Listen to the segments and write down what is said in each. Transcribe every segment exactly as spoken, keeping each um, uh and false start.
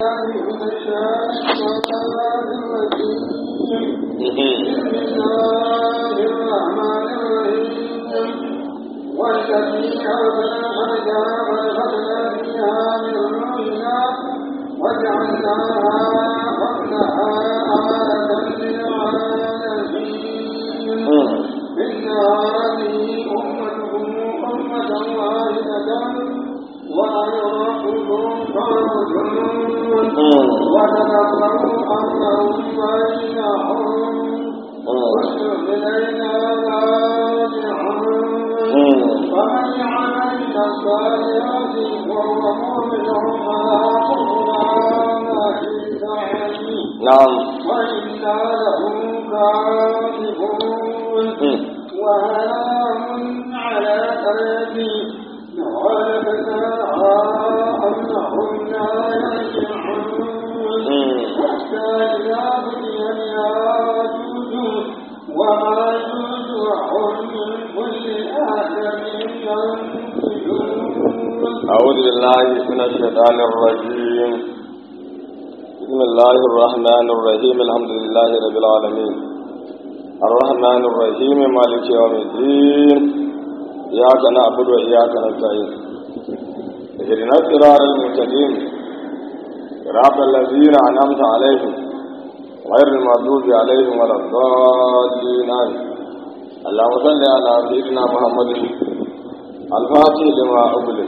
نعم وإنا له كاذبون وهام على قلبي نغلبناها أنهم لا يرجعون حتى إذا بني الياجوج وماجوج وهم من كل آدم ينسلون. أعوذ بالله من الشيطان الرجيم. بسم الله الرحمن الرحيم. الحمد لله رب العالمين الرحمن الرحيم مالك يوم الدين إياك نعبد وإياك نستعين اهدنا الصراط المستقيم صراط الذين أنعمت عليهم غير المغضوب عليهم ولا الضالين اللهم صل على سيدنا محمد الفاتح لما أغلق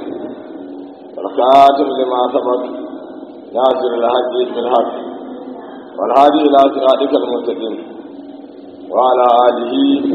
والخاتم لما سبق ناصر الحق بالحق والهادي إلى صراطك المستقيم وعلى آله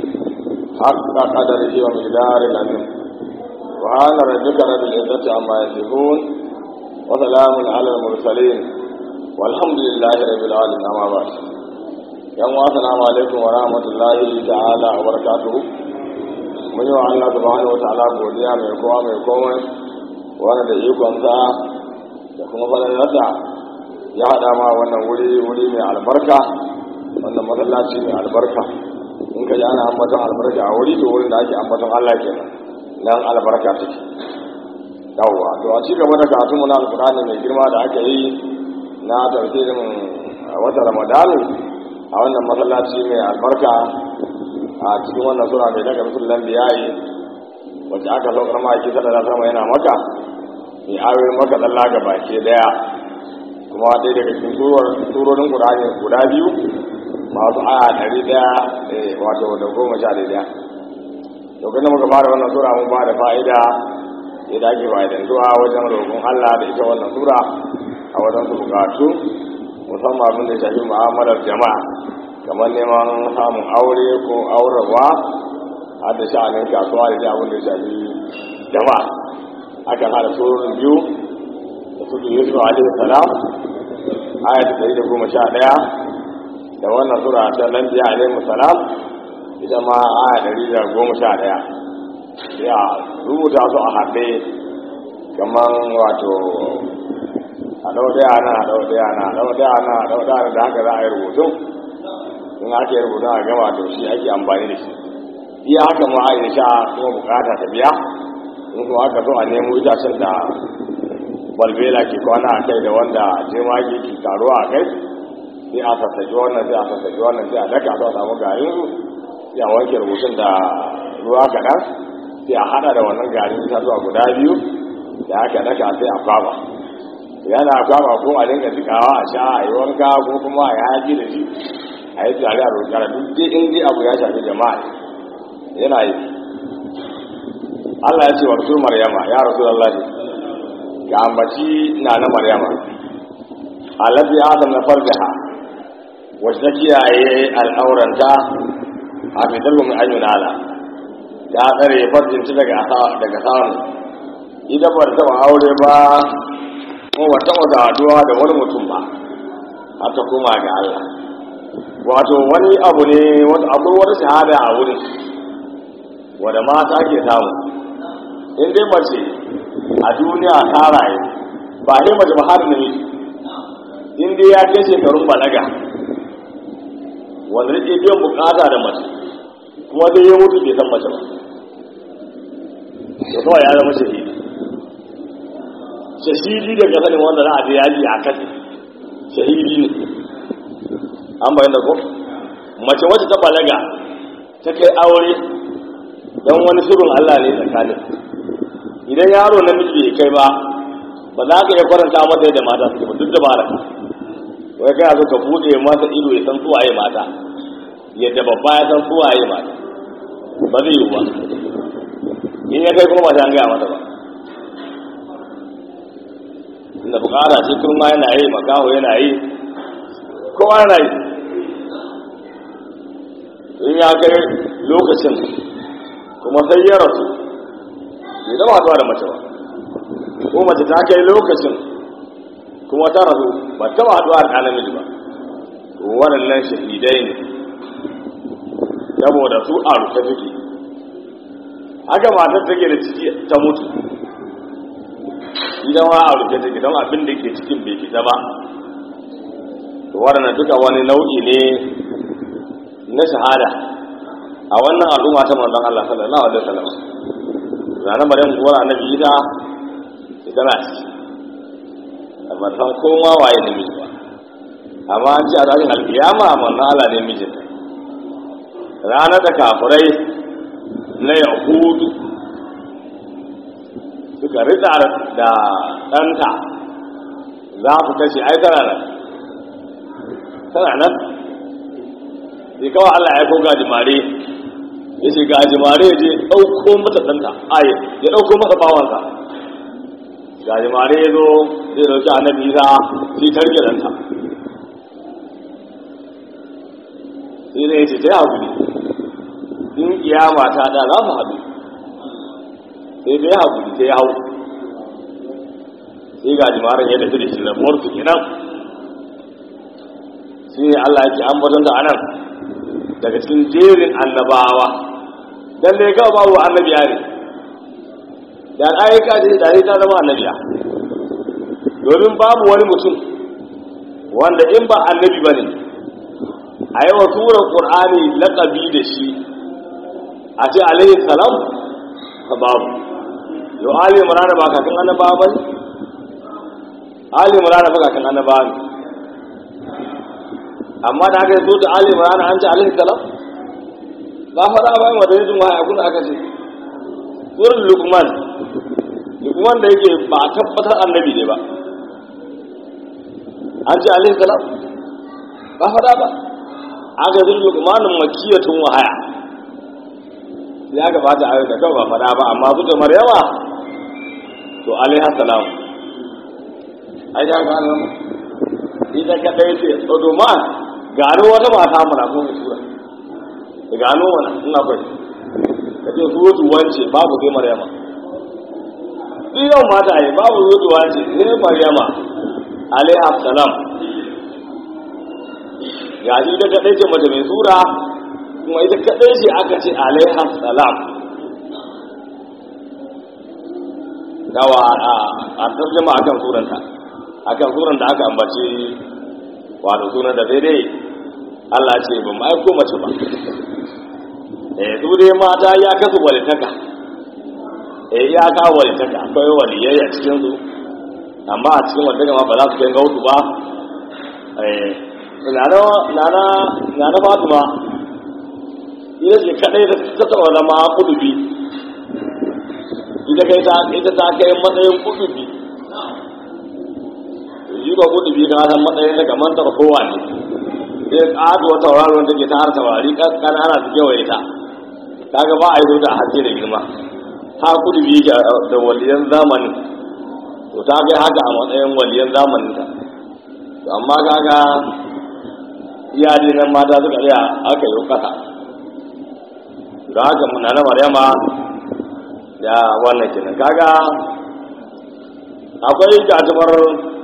حق قدره ومقداره العظيم سبحان ربك رب العزة عما يصفون وسلام على المرسلين والحمد لله رب العالمين. أما بعد يوم السلام عليكم ورحمة الله تعالى وبركاته. من يوم الله سبحانه وتعالى godiya mai kowa mai komai wanda da ikonsa da kuma falalarsa ya haɗa ma wannan wuri wuri mai albarka, wannan masallaci mai albarka. in ka ji ana ambaton albarka a wuri to wurin da ake ambaton Allah kenan nan albarka take. yawwa to a ci gaba da karatu mu na alkurani mai girma da aka yi na tafsirin watan ramadani a wannan masallaci mai albarka a cikin wannan sura mai daga musulun biyayi wacce aka saukar ma ake sada da sama yana maka mai ayoyin maka tsalla ga baki daya, kuma ɗaya daga cikin surorin ƙur'ani guda biyu masu aya ɗari ɗaya wato da goma sha ɗaya. to kana muka fara wannan sura mun ba da fa'ida yadda ake fa'idantuwa wajen roƙon Allah da ita wannan sura a wajen su bukatu, musamman abin da ya shafi mu'amalar jama'a kamar neman samun aure ko aurarwa har da sha'anin kasuwa da abin da ya shafi jama'a. akan hada surorin biyu da su yusuf alaihi salam aya ta ɗari da goma sha ɗaya da wannan sura ta lambiya alaihi salam ita ma aya ɗari da goma sha ɗaya ya rubuta su a haɗe kamar wato a ɗau ɗaya na a ɗau ɗaya na a ɗau ɗaya na a ɗau ɗaya da haka za a yi rubutun. in ake rubutun a gama to shi ake amfani da shi iya haka ma a yi sha kuma bukata ta biya. in kuma aka so a nemo itacen da balbela ke kwana a kai da wanda jemage ke taruwa a kai sai a sassaki wannan sai a sassaki wannan sai a daka su a samu garin su sai a wanke rubutun da ruwa kaɗan sai a haɗa da wannan garin ita zuwa guda biyu da aka daka sai a kwaba. yana kwaba ko a dinga jikawa a sha a yi wanka ko kuma a yi haji da shi a yi tare a roƙara duk dai in dai abu ya shafi jama'a yana yi. Allah ya ce wa rasul Maryama ya Rasulullahi ga ambaci na na Maryama allati adam na farjaha wacce kiyaye al'auranta a fitarwa mai ayyunala ta tsare farjinta daga daga samu ita ba ta taɓa aure ba ko ba taɓa saduwa da wani mutum ba har ta koma ga Allah. wato wani abu ne akwai wata shahada a wurin wanda mata ke samu in dai mace a duniya ta rayu ba ne mace ba har namiji in dai ya kai shekarun balaga wanda rike biyan bukata da mace kuma dai ya mutu bai san mace ba da kawai ya zama shahidi shahidi daga sanin wanda za a je yaji a kashe shahidi ne an bayyana ko mace wacce ta balaga ta kai aure dan wani shirin Allah ne tsakanin idan yaro namiji bai kai ba ba za ka iya faranta masa yadda mata suke ba duk da baraka wai kai zo ka bude masa ido ya san suwaye mata yadda babba ya san suwaye mata ba zai yi ba in ya kai kuma ba ta gaya mata ba inda bukara ce kurma yana yi makaho yana yi kowa yana yi in ya kai lokacin kuma sai ya rasu bai zama haɗuwa da mace ba ko mace ta kai lokacin kuma ta rasu ba ta ba haɗuwa da namiji ba waɗannan shahidai ne saboda su a rufe suke haka matar take da ciki ta mutu idan wa a rufe take don abin da ke cikin bai fita ba waɗannan duka wani nau'i ne na shahada a wannan al'umma ta manzon Allah sallallahu alaihi wasallam ranar maryam uwar annabi ita ita na ci amma san koma waye ne miji ba amma an ce a ranar alkiyama manzon Allah ne mijin ranar da kafirai na yahudu suka rita da ɗanta za su kashe ai tana nan tana nan sai kawai Allah ya koga jimare ya ce ga jimare ya je ɗauko mata ɗanta aye ya ɗauko mata bawansa ga jimare ya zo zai ɗauki annabi isa sai tarke ɗanta sai da ya ce ta yi haƙuri in kiyama ta da za su haɗu sai ta yi haƙuri ta yi hau sai ga jimaren ya tafi da shi rabuwar su kenan sai Allah ya ce an batanta a nan daga cikin jerin annabawa dan da ya kawo babu annabiya ne da ayyuka ce da ta zama annabiya domin babu wani mutum wanda in ba annabi ba ne a yi wa surar ƙur'ani laƙabi da shi a ce alaihi salam ka babu yau ali murana ba kakan annabawa ba ne ali murana ba kakan annabawa ne amma da aka yi so da ali murana an ce alaihi salam ba faɗa ba yi wadda yanzu wahaya kuna aka ce surar lukman lukman da yake ba a tabbatar annabi ne ba an ce alaihi salam ba faɗa ba aka zai lukmanin makiyatun wahaya ya gabata a da kawai ba faɗa ba amma su da maryama to alaihi salam ai da ga nan ita kadai ce tsodoma gano wata mata mara ko sura da gano wannan ina kai kace su wato wance babu sai maryama duk yau mata ai babu wato wance sai maryama alaihi salam ya ji da kadai ce mata mai sura kuma ita kadai ce aka ce alaihi salam dawa a tarjuma akan suranta akan suran da aka ambace wato sunan da daidai Allah ce ba mu aiko mace ba eh su dai mata ya kasu walitaka eh ya ka walitaka akwai waliyai a cikin su amma a cikin walitaka ma ba za su kai gautu ba eh nana nana nana Fatima ita ce kadai da ta taba zama kudubi ita kai ta ita ta kai matsayin kudubi yi ba kudubi ka san matsayin da kamar ta kowa ne sai ƙato wata tauraron da ke ta har taurari ƙanana su kewaye ta kaga ba a yi zo da haske da girma ta kudubi da waliyan zamani to ta kai haka a matsayin waliyan zamanin ta to amma kaga iyali nan mata suka iya aka yi kasa da haka muna na maryama ya wannan kenan kaga akwai gatumar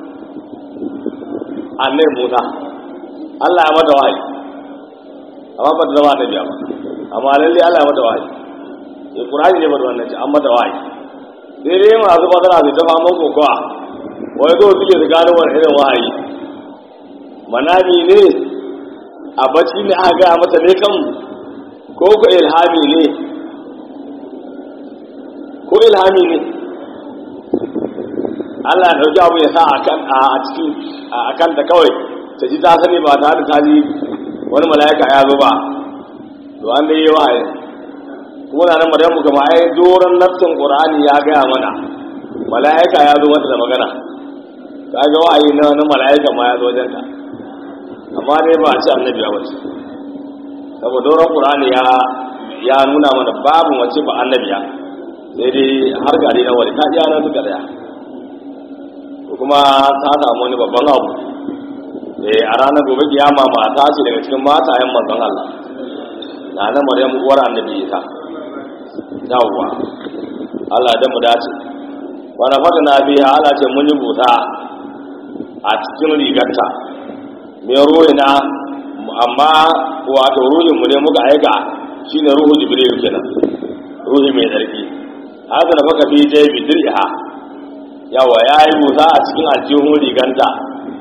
annabi Musa Allah ya mata wahayi amma ba ta zama da biya ba amma lalle Allah ya mata wahayi eh Qur'ani ne ba da wannan ce an mata wahayi sai dai masu fadara su ta fama kokowa wai zo suke su gano wani irin wahayi manami ne a bacci ne aka gaya mata ne kan ko ko ilhami ne ko ilhami ne Allah ya dauki abu ya sa akan a cikin akan ta kawai ta ji ta sani ba tare da ta ji wani mala'ika ya zo ba to an dai yi wahayi kuma na nan Maryamu kuma ai doron nafsin Qur'ani ya gaya mana mala'ika ya zo mata da magana kaga wahayi na na mala'ika ma ya zo wajen ta amma dai ba a ci annabi ya wace saboda doron Qur'ani ya ya nuna mana babu wace ba annabiya sai dai har gari na wani ta iya nan suka daya kuma ta samu wani babban abu eh a ranar gobe kiyama mata ce daga cikin matayen manzon Allah na na Maryam uwar annabi Isa yawwa Allah da mu dace wa nafaka na biya Allah ce mun yi buta a cikin rigarta me ruhina amma wato ruhin mu ne muka aika shine ruhu jibril kenan ruhi mai tsarki haka da baka bi dai bi dirha yawa yayi buta a cikin aljihun riganta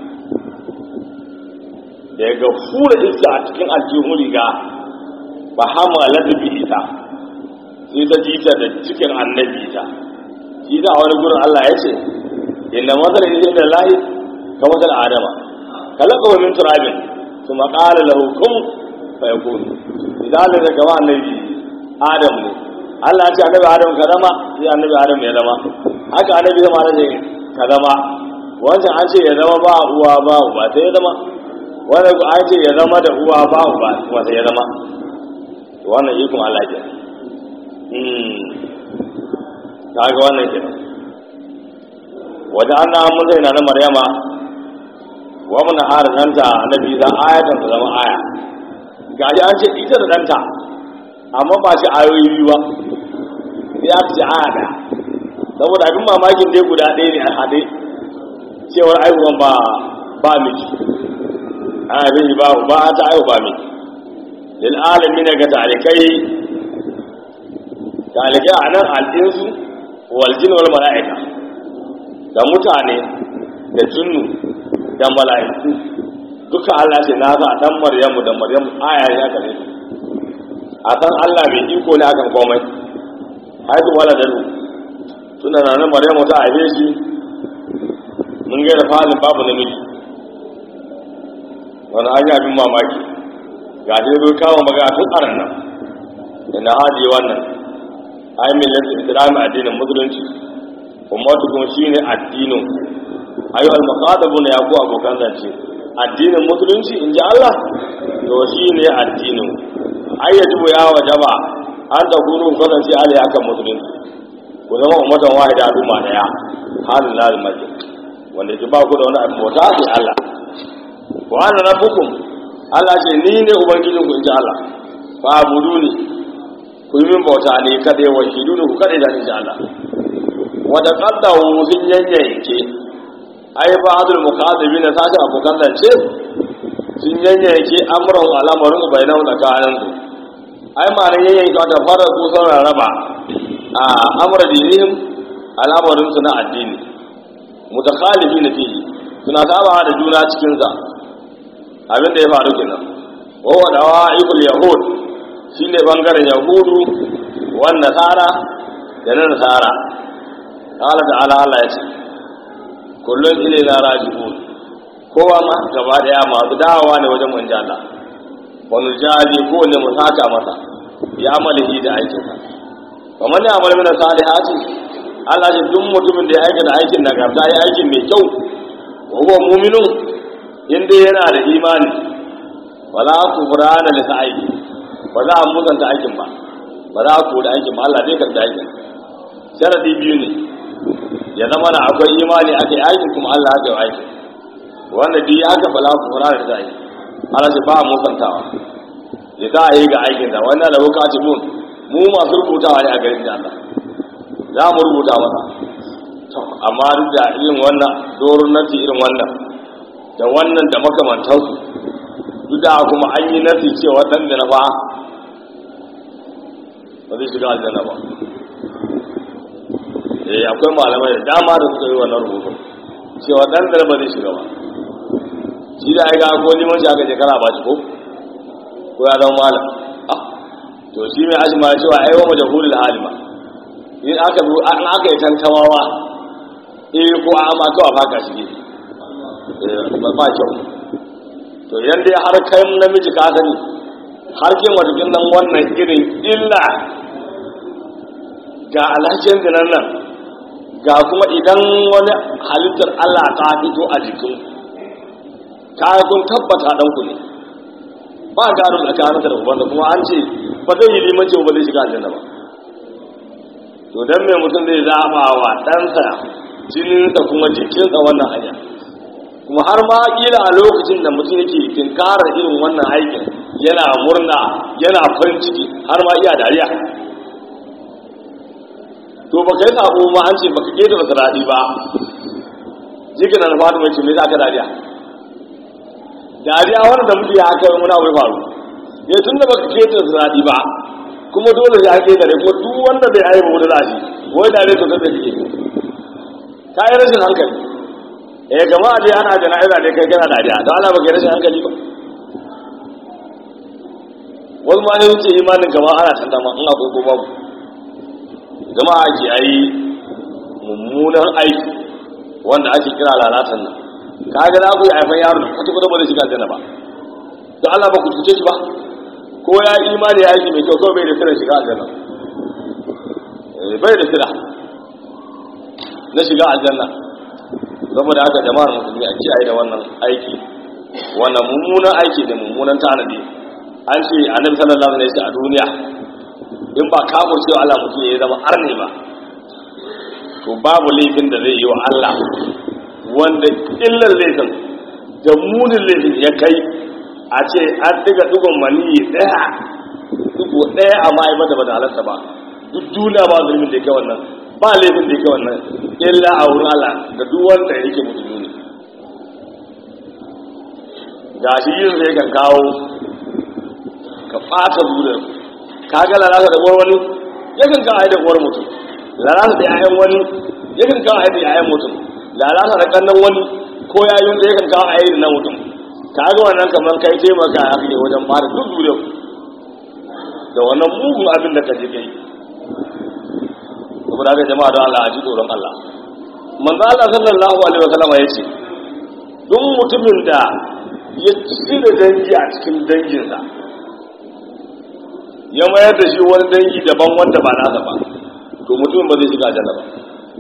da ya ga fura iska a cikin aljihun riga ba hama ladabi ita sai ta ji ta da cikin annabi ta shi da wani gurin Allah ya ce inna masala inda lahi ka masala adama kalaka min turabin kuma qala lahu kun fayakun idan da gaba annabi adam ne Allah ya ce annabi adam ka zama sai annabi adam ya zama haka annabi zama da ka zama wancan an ce ya zama ba uwa ba uba sai ya zama wani an ce ya zama da uwa ba uba kuma sai ya zama wannan ikon Allah ke hmm kaga wannan ke wajen an na mun zai na na Maryama wa mun har danta annabi da ayatan ta zama aya gaji an ce ita da danta amma ba shi ayoyi biyu ba sai aka ce aya da saboda abin mamakin dai guda ɗaya ne a haɗe cewar aihuwan ba ba miji ana bin ba ba ta aihu ba miji lil alamin ga talikai talikai anan al-insu wal jin wal malaika da mutane da jinnu da malaiku duka Allah ce na za dan Maryamu da Maryamu aya ya kare a san Allah bai iko ne akan komai haitu wala dalu tunda nan Maryamu ta aibe shi mun ga da falin babu namiji wani an yi abin mamaki ga dai zo kawo magana tun tsarin nan ina hadi wannan ai millati islami addinin musulunci ummatu kuma shine addinin ayu al-maqadabun ya ku abokan zance addinin musulunci inji Allah to shine addinin ai yajibu ya wajaba an ta gunu kasance alai akan musulunci ku zama ummatan wahida al'umma daya halin lalil masjid wanda ke ba ku da wani abin bauta sai Allah wa ana rabbukum Allah ce ni ne ubangijin ku inji Allah fa buduni ku yi min bauta ne kada ya wahidu ku kada da inji Allah wa da qaddahu sun yanyanke ai ba adul muqaddibin sashi abokan zance sun yanyanke amrun al'amarin bainahu tsakanin su ai ma ne yanyanke wata fara ku sauran raba a amra dinihim al'amarin su na addini mutakhalifin fihi suna saba da juna cikin sa abin da ya faru kenan wa wa dawa'ibul yahud shine bangaren yahudu wan nasara da na nasara qala ta'ala Allah ya ce kullun ilayna raji'un kowa ma gaba daya masu dawowa ne wajen manzo Allah wani jali ko ne mu saka masa ya amalihi da aikin sa kamar ne amal min salihati Allah ya duk mutumin da ya aikata aikin nagarta ya aikin mai kyau wa huwa mu'minun inda yana da imani wala kufrana li sa'i ba za a muzanta aikin ba ba za a koda aikin ba Allah zai karta aikin sharadi biyu ne ya zama na akwai imani ake aikin kuma Allah ake aikin wanda duk ya ga bala kufrana li sa'i Allah sai ba a musantawa ya za a yi ga aikin da wannan da bukaci mun mu masu rubutawa ne a garin da Allah za mu rubuta masa amma duk da irin wannan doron nasi irin wannan da wannan da makamantansu duk da kuma an yi nasi cewa ɗan da na ba ba zai shiga aljanna ba eh akwai malamai da dama da suka yi wannan rubutun cewa ɗan da ba zai shiga ba shi da aika ko liman shi aka shekara ba shi ko ko ya zama malam ah to shi mai ashima cewa aiwa majahulul halima in aka an aka yi tantamawa eh ko a ma kawai baka shi eh ba ba kyau to yanda har kai namiji ka sani har kin wajen nan wannan irin illa ga alhakin zinan nan ga kuma idan wani halittar Allah ta fito a jikin kayan kun tabbata ɗanku ne ba gano tsakanin da wanda kuma an ce ba zai yi limanci ba zai shiga aljanna ba to dan mai mutum zai zaba wa ɗansa jininsa kuma jikinsa wannan hanya kuma har ma kila a lokacin da mutum yake tinkarar irin wannan aikin yana murna yana farin ciki har ma iya dariya to baka yi sabo ma an ce baka keta masa daɗi ba jikin na fatu mai ce me za ka dariya dariya wanda da muke haka muna wai faru ya tun da baka keta masa daɗi ba kuma dole ya keta ne kuma duk wanda bai aiba wani zashi wai dare to sai kake ka yi rashin hankali eh gama dai ana jana'iza dai kai kana dariya don Allah baka yi rashin hankali ba wani ma ne wuce imanin gama ana tantama in akwai ko babu jama'a ake yi mummunan aiki wanda ake kira lalatan nan kaga za ku yi haifan yaro da kwata kwata ba zai shiga aljanna ba don Allah ba ku cuce shi ba ko ya yi imani ya aiki mai kyau kawai bai da sira shiga aljanna bai da sira na shiga aljanna saboda haka jama'ar musulmi a kiyaye da wannan aiki wannan mummunan aiki da mummunan tanadi an ce annabi sallallahu alaihi wasallam a duniya in ba kafin cewa Allah mutum ya zama arne ba to babu laifin da zai yi wa Allah wanda illar laifin da munin laifin ya kai a ce an diga dugon maniyi daya dugo daya a ma'aiba da bada halarta ba duk duniya ba zulmin da ya kai wannan ba laifin da ya kai wannan illa a wurin Allah da duk wanda yake musulmi ne ga shi yin zai kan kawo ka fata buɗe ka ga lalata da uwar wani yakan kawo ai da uwar mutum lalata da yayan wani yakan kawo ai da yayan mutum lalata da kannan wani ko yayin da yakan kawo ai da na mutum ka ga wannan kamar kai taimaka a kai wajen fara duk dure da wannan mugun abin da ka je kai saboda ga jama'a don Allah a ji tsoron Allah manzo Allah sallallahu alaihi wasallam ya ce duk mutumin da ya tsira dangi a cikin danginsa ya mayar da shi wani dangi daban wanda ba nasa ba to mutumin ba zai shiga aljanna ba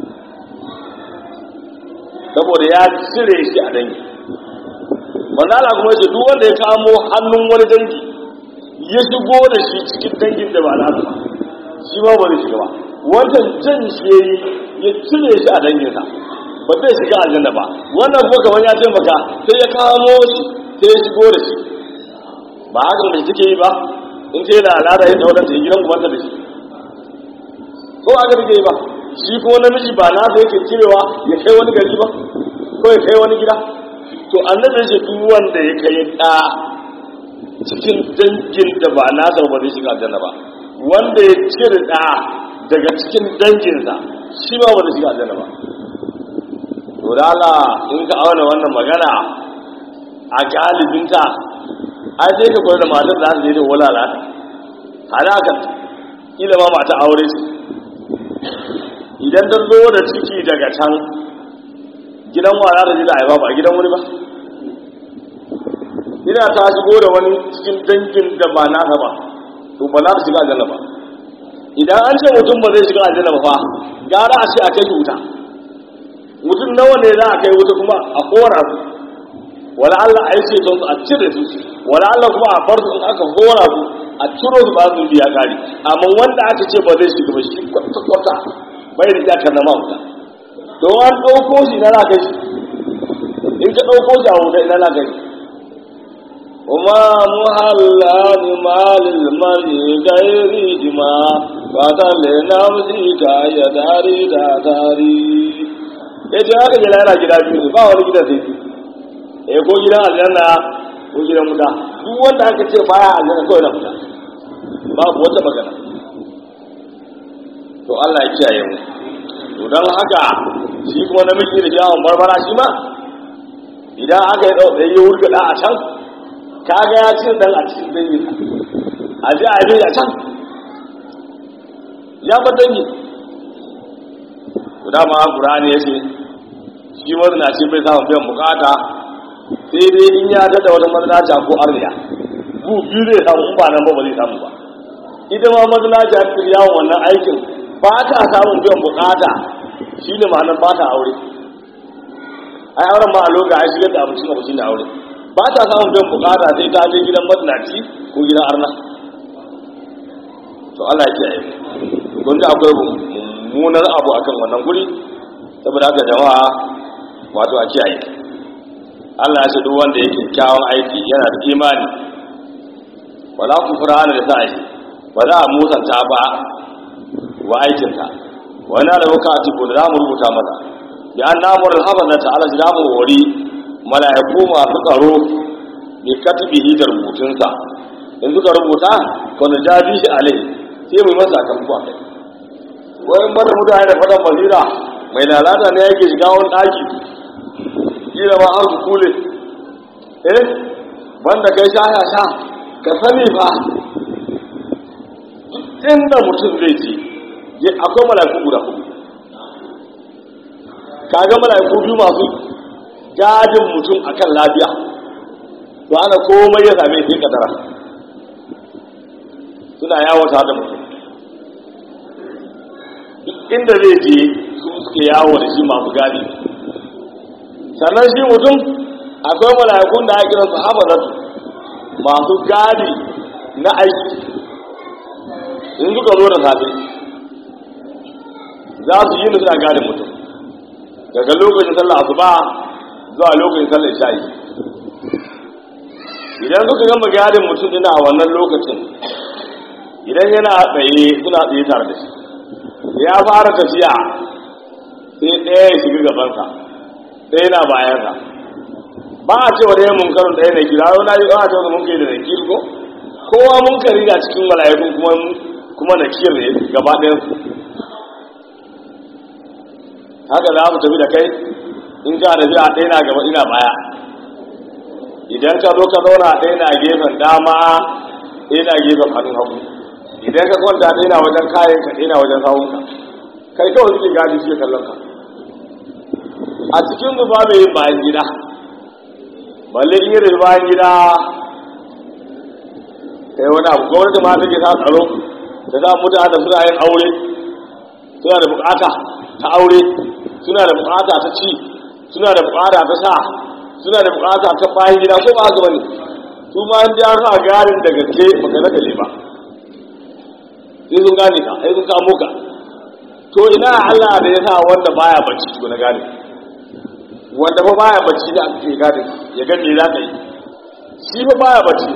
saboda ya cire shi a dangi wanda Allah kuma yace duk wanda ya kamo hannun wani dangi ya shigo da shi cikin dangin da ba nasa ba shi ma ba zai shiga ba wannan jan shi yayi ya cire shi a danginsa ba zai shiga aljanna ba wannan kuma kamar ya ce maka sai ya kamo shi sai ya shigo da shi ba haka mai suke yi ba in ce da al'ada ya daular da gidan gubanta da shi ko aka rike yi ba shi ko namiji ba na da yake cirewa ya kai wani gari ba ko ya kai wani gida to annabi ce duk wanda ya kai da cikin dangin da ba nasa ba zai shiga aljanna ba wanda ya cire da daga cikin danginsa shi ba ba zai shiga aljanna ba to da Allah in ka auna wannan magana a galibinta ai sai ka koyar da matar da zai da walala halaka ila ma mata aure ce idan ta zo da ciki daga can gidan wala da jira ai ba ba gidan wuri ba ina ta shigo da wani cikin dangin da ba nasa ba to ba za ta shiga aljanna ba idan an ce mutum ba zai shiga aljanna ba fa gara a ce a kai wuta mutum nawa ne za a kai wuta kuma a kora su wala Allah a yi ce don su a cire su wala Allah kuma a bar su in aka kora su a ciro su ba su biya kari amma wanda aka ce ba zai shiga ba shi kwata-kwata bai da iyakar na wuta don an ɗauko shi na lakai shi in ka ɗauko shi a wuta ina lakai وما محلان مال المرء غير جما فضل نفسك يا داري دا داري yace haka gida yana gida biyu ne ba wani gida sai eh ko gidan aljanna ko gidan muta duk wanda aka ce baya aljanna kawai na muta babu wata magana to Allah ya kiyaye mu to dan haka shi kuma namiji da jawon barbara shi ma idan aka yi dau ya wurga da a can kaga ya ce dan a cikin dangi a ji a yi a can ya ba dangi to dama Qur'ani yace shi mazinaci bai samun biyan bukata sai dai in ya tada wata mazinaci ko arniya bu biyu zai samu in ba nan ba ba zai samu ba ita ma mazinaci a cikin yawon wannan aikin ba ta samun biyan bukata shi ne ma'anar ba ta aure ai auren ma a loga a shigar da abincin abincin da aure ba ta samun biyan bukata sai ta je gidan mazinaci ko gidan arna to Allah ya kiyaye don da akwai mummunar abu akan wannan guri saboda haka jama'a wato a kiyaye Allah ya ce duk wanda yake kyawun aiki yana da imani wala kufrana da sa'i ba za a musanta ba wa aikinta wani da muka a cikin da za mu rubuta mata bi an namur alhabazata ala jidamu wari mala'iku masu tsaro bi katibihi da rubutunsa in suka rubuta kwanu jabi shi alai sai mai masa kamfu a kai wayan mara mutane da fadan mazira mai lalata ne yake shiga wani ɗaki kila ma har su kule eh banda kai sha ya sha ka sani fa inda mutum zai ce akwai mala'iku guda hudu kaga mala'iku biyu masu gadin mutum akan lafiya to ana komai ya same shi kadara suna yawata da mutum duk inda zai je su suke yawo da shi masu gadi sannan shi mutum akwai mala'ikun da ake kira su hafazatu masu gadi na aiki in suka zo da safe za su yi suna gadin mutum daga lokacin sallah asuba zuwa lokacin sallah isha'i idan suka gama gadin mutum ina a wannan lokacin idan yana tsaye suna tsaye tare da shi ya fara tafiya sai ɗaya ya shiga gabansa ɗaya na bayansa ba a cewa ɗaya munkarin ɗaya na kira wani yi a cewa munkari da na kiri ko kowa munkari na cikin mala'ikun kuma kuma na kiri ne gaba ɗayansu haka za mu tafi da kai in ka da a ɗaya na gaba ina baya idan ka zo ka zauna ɗaya na gefen dama ɗaya na gefen hannun hagu idan ka kwanta ɗaya na wajen kayan ka ɗaya na wajen sawunka kai kawai suke gadi suke kallon ka a cikin zuba mai yin bayan gida balle in yi da bayan gida kai wani abu gwamnati ma take sa tsaro da za mutane da suna yin aure suna da bukata ta aure suna da bukata ta ci suna da bukata ta sa suna da bukata ta bayan gida ko ba haka bane su ma an ja sa garin da gaske baka na gale ba sai sun gane ka sai sun kamo ka to ina Allah da ya sa wanda baya bacci to na gane wanda ba baya bacci da ake gane ya ga me za ka yi shi ba baya bacci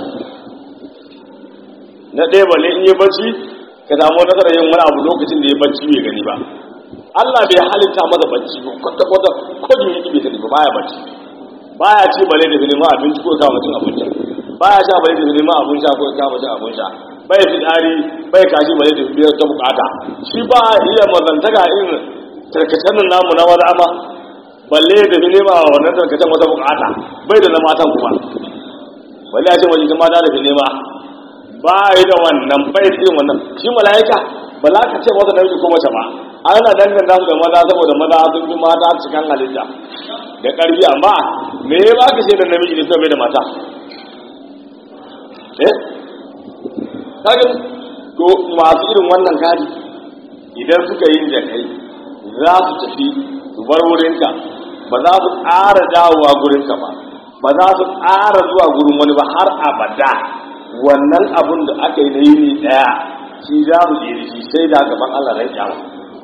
na ɗaya balle in yi bacci ka samu nasarar yin wani abu lokacin da ya bacci bai gani ba Allah bai halitta masa bacci ba kwata kwata ko da yake bai sani ba baya bacci baya ci bale da neman abinci ko kawo mutum abinci baya sha bale da neman abin sha ko kawo mutum abin sha bai fitsari bai kashi bale da biyar ta bukata shi ba iya mazantaka irin tarkacen nan namu na wani ama balle da nema wannan tarkacen wata bukata bai da na matan kuma balle ya ce waje ta mata da nema ba yi da wannan bai da irin wannan shi mala'ika ba za ka ce wata namiji ko mace ba ana danganta su da maza saboda maza sun fi mata cikin halitta da ƙarfi amma me ya ba ka ce da namiji ne sai da mata eh kaga to masu irin wannan gadi idan suka yi da kai za su tafi su bar wurinka ba za su ƙara dawowa gurinka ba ba za su ƙara zuwa gurin wani ba har abada wannan abun da aka yi na yini ɗaya shi za mu je da shi sai da gaban Allah ran kyawu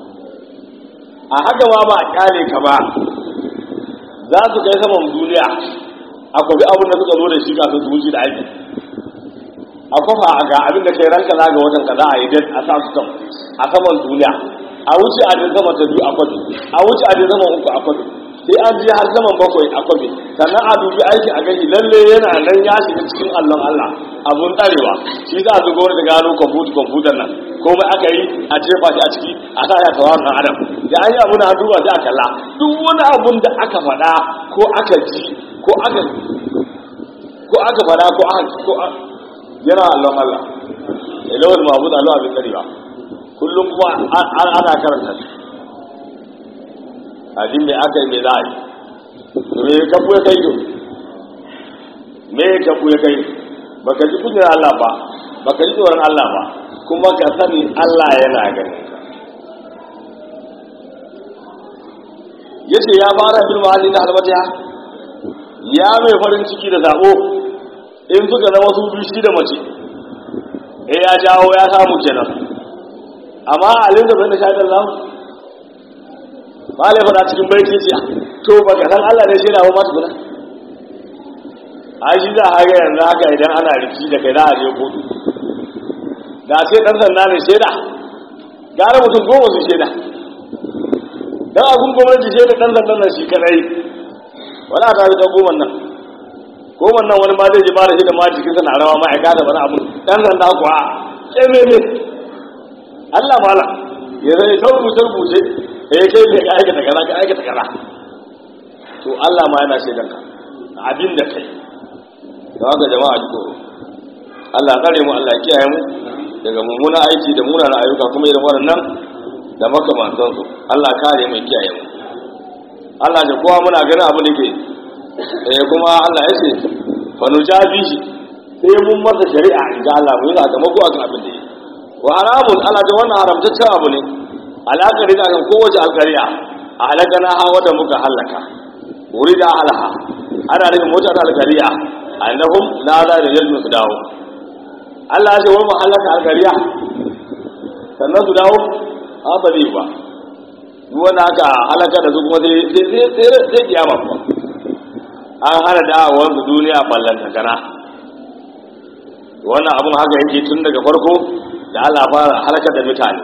a haka ma ba a kyale ka ba za su kai saman duniya a kwabi abin da suka zo da shi kafin su wuce da aiki a kwafa a ga abin da kai ranka za ga watan kaza a yi dan a sa su kan a saman duniya a wuce a jin saman ta biyu a kwabi a wuce a jin saman uku a kwabi sai an je har saman bakwai a kwabi sannan a dubi aiki a gani lalle yana nan ya shiga cikin allon Allah abun tsarewa shi za a zo gwamnati gano kwamfuta kwamfutar nan komai aka yi a jefa shi a ciki a sa ya tawar ɗan adam da an yi abu na duba sai a kalla duk wani abun da aka faɗa ko aka ji ko aka ko aka faɗa ko aka ko yana allon Allah ilawar mahmud alo abin tsarewa kullum kuma ana karanta shi abin mai aka yi mai za a yi me ka buya kai to me ka buya kai baka ji kunyar Allah ba baka ji tsoron Allah ba kuma ka sani Allah yana ganin ka yace ya fara bil mahalli da albatiya ya mai farin ciki da zabo in suka zama su biyu shi da mace eh ya jawo ya samu kenan amma alin da bai da shaidan Allah ba le fara cikin baiti ce to baka san Allah ne shi da ba masu guda aji da haka yanzu haka idan ana riki da kai za a je kotu da sai dan sanda ne shaida gara mutum goma su shaida dan abun gwamnati shaida dan sanda nan shi kadai wala ta da goma nan goma nan wani ma zai ji ba da shi da ma jikin sa na rawa ma ya gada wani abun dan sanda kuwa sai me me Allah mala ya zai taubu taubu ce eh kai ne ka aikata kaza ka aikata kaza to Allah ma yana shaidan ka abin da kai da haka jama'a ji tsoro Allah ya kare mu Allah ya kiyaye mu daga mummunan aiki da munanan ayyuka kuma irin waɗannan da makamantan su Allah kare mu kiyaye mu Allah da kowa muna ganin abu da ke eh kuma Allah ya ce fa nujabi shi sai mun masa shari'a in ga Allah mu yi sakamako akan abin da yake wa haramun Allah da wannan haramtaccen abu ne alaƙari da kan kowace alƙariya a halakana hawa da muka halaka wuri da halaha ana nufin mota da alƙariya annahum la za da yalmu su dawo Allah ya ce wani halaka alƙariya sannan su dawo a ba zai ba duk wanda aka halaka da su kuma sai kiyama kuma an hana da'awar su duniya ballanta kana wannan abun haka yake tun daga farko da Allah fara halakar da mutane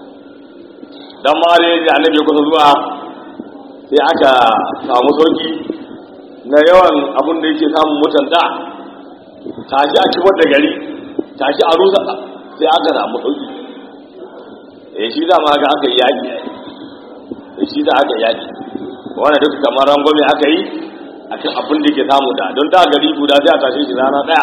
dan ma dai da annabi kusa zuwa sai aka samu sauki na yawan abun da yake samun mutanda tashi a cikin da gari tashi a rusa sai aka samu sauki eh shi da ma ga aka yi yaki eh shi da aka yaki wannan duk kamar rangwame aka yi akan abun da yake samu da don da gari guda sai a tashi shi rana daya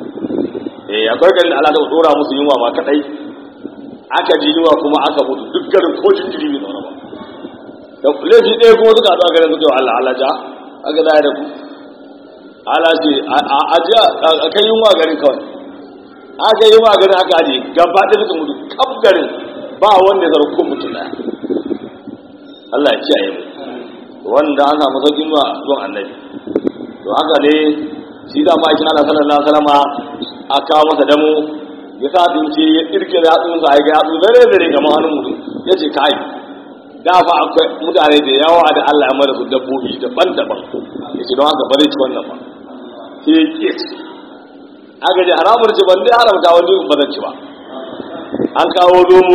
eh akwai garin Allah ta dora musu yunwa ma kadai aka ji yunwa kuma aka mutu duk garin ko jinjiri ne zaune ba da laifi ɗaya kuma suka haɗu a garin suka yi Allah Allah ja aka zaya da ku Allah ce a ji a kai yunwa garin kawai aka yi yunwa garin aka aji gaba ɗaya suka mutu kaf garin ba wanda ya zarko mutum ɗaya Allah ya kiyaye mu wanda an samu sauƙin zuwa zuwan annabi to haka ne shi da ma'aikin Allah sallallahu alaihi wasallama a kawo masa damo ya sa dince ya irke da yatsunsa a ga yatsu zare zare kamar hannun mutum ya ce kai da fa akwai mutane da yawa da Allah ya mara su dabbobi daban-daban ya ce don haka bare ci wannan ba sai ya ke ci aka ji haramun ci ban dai haramta wani ba zan ci ba an kawo zomo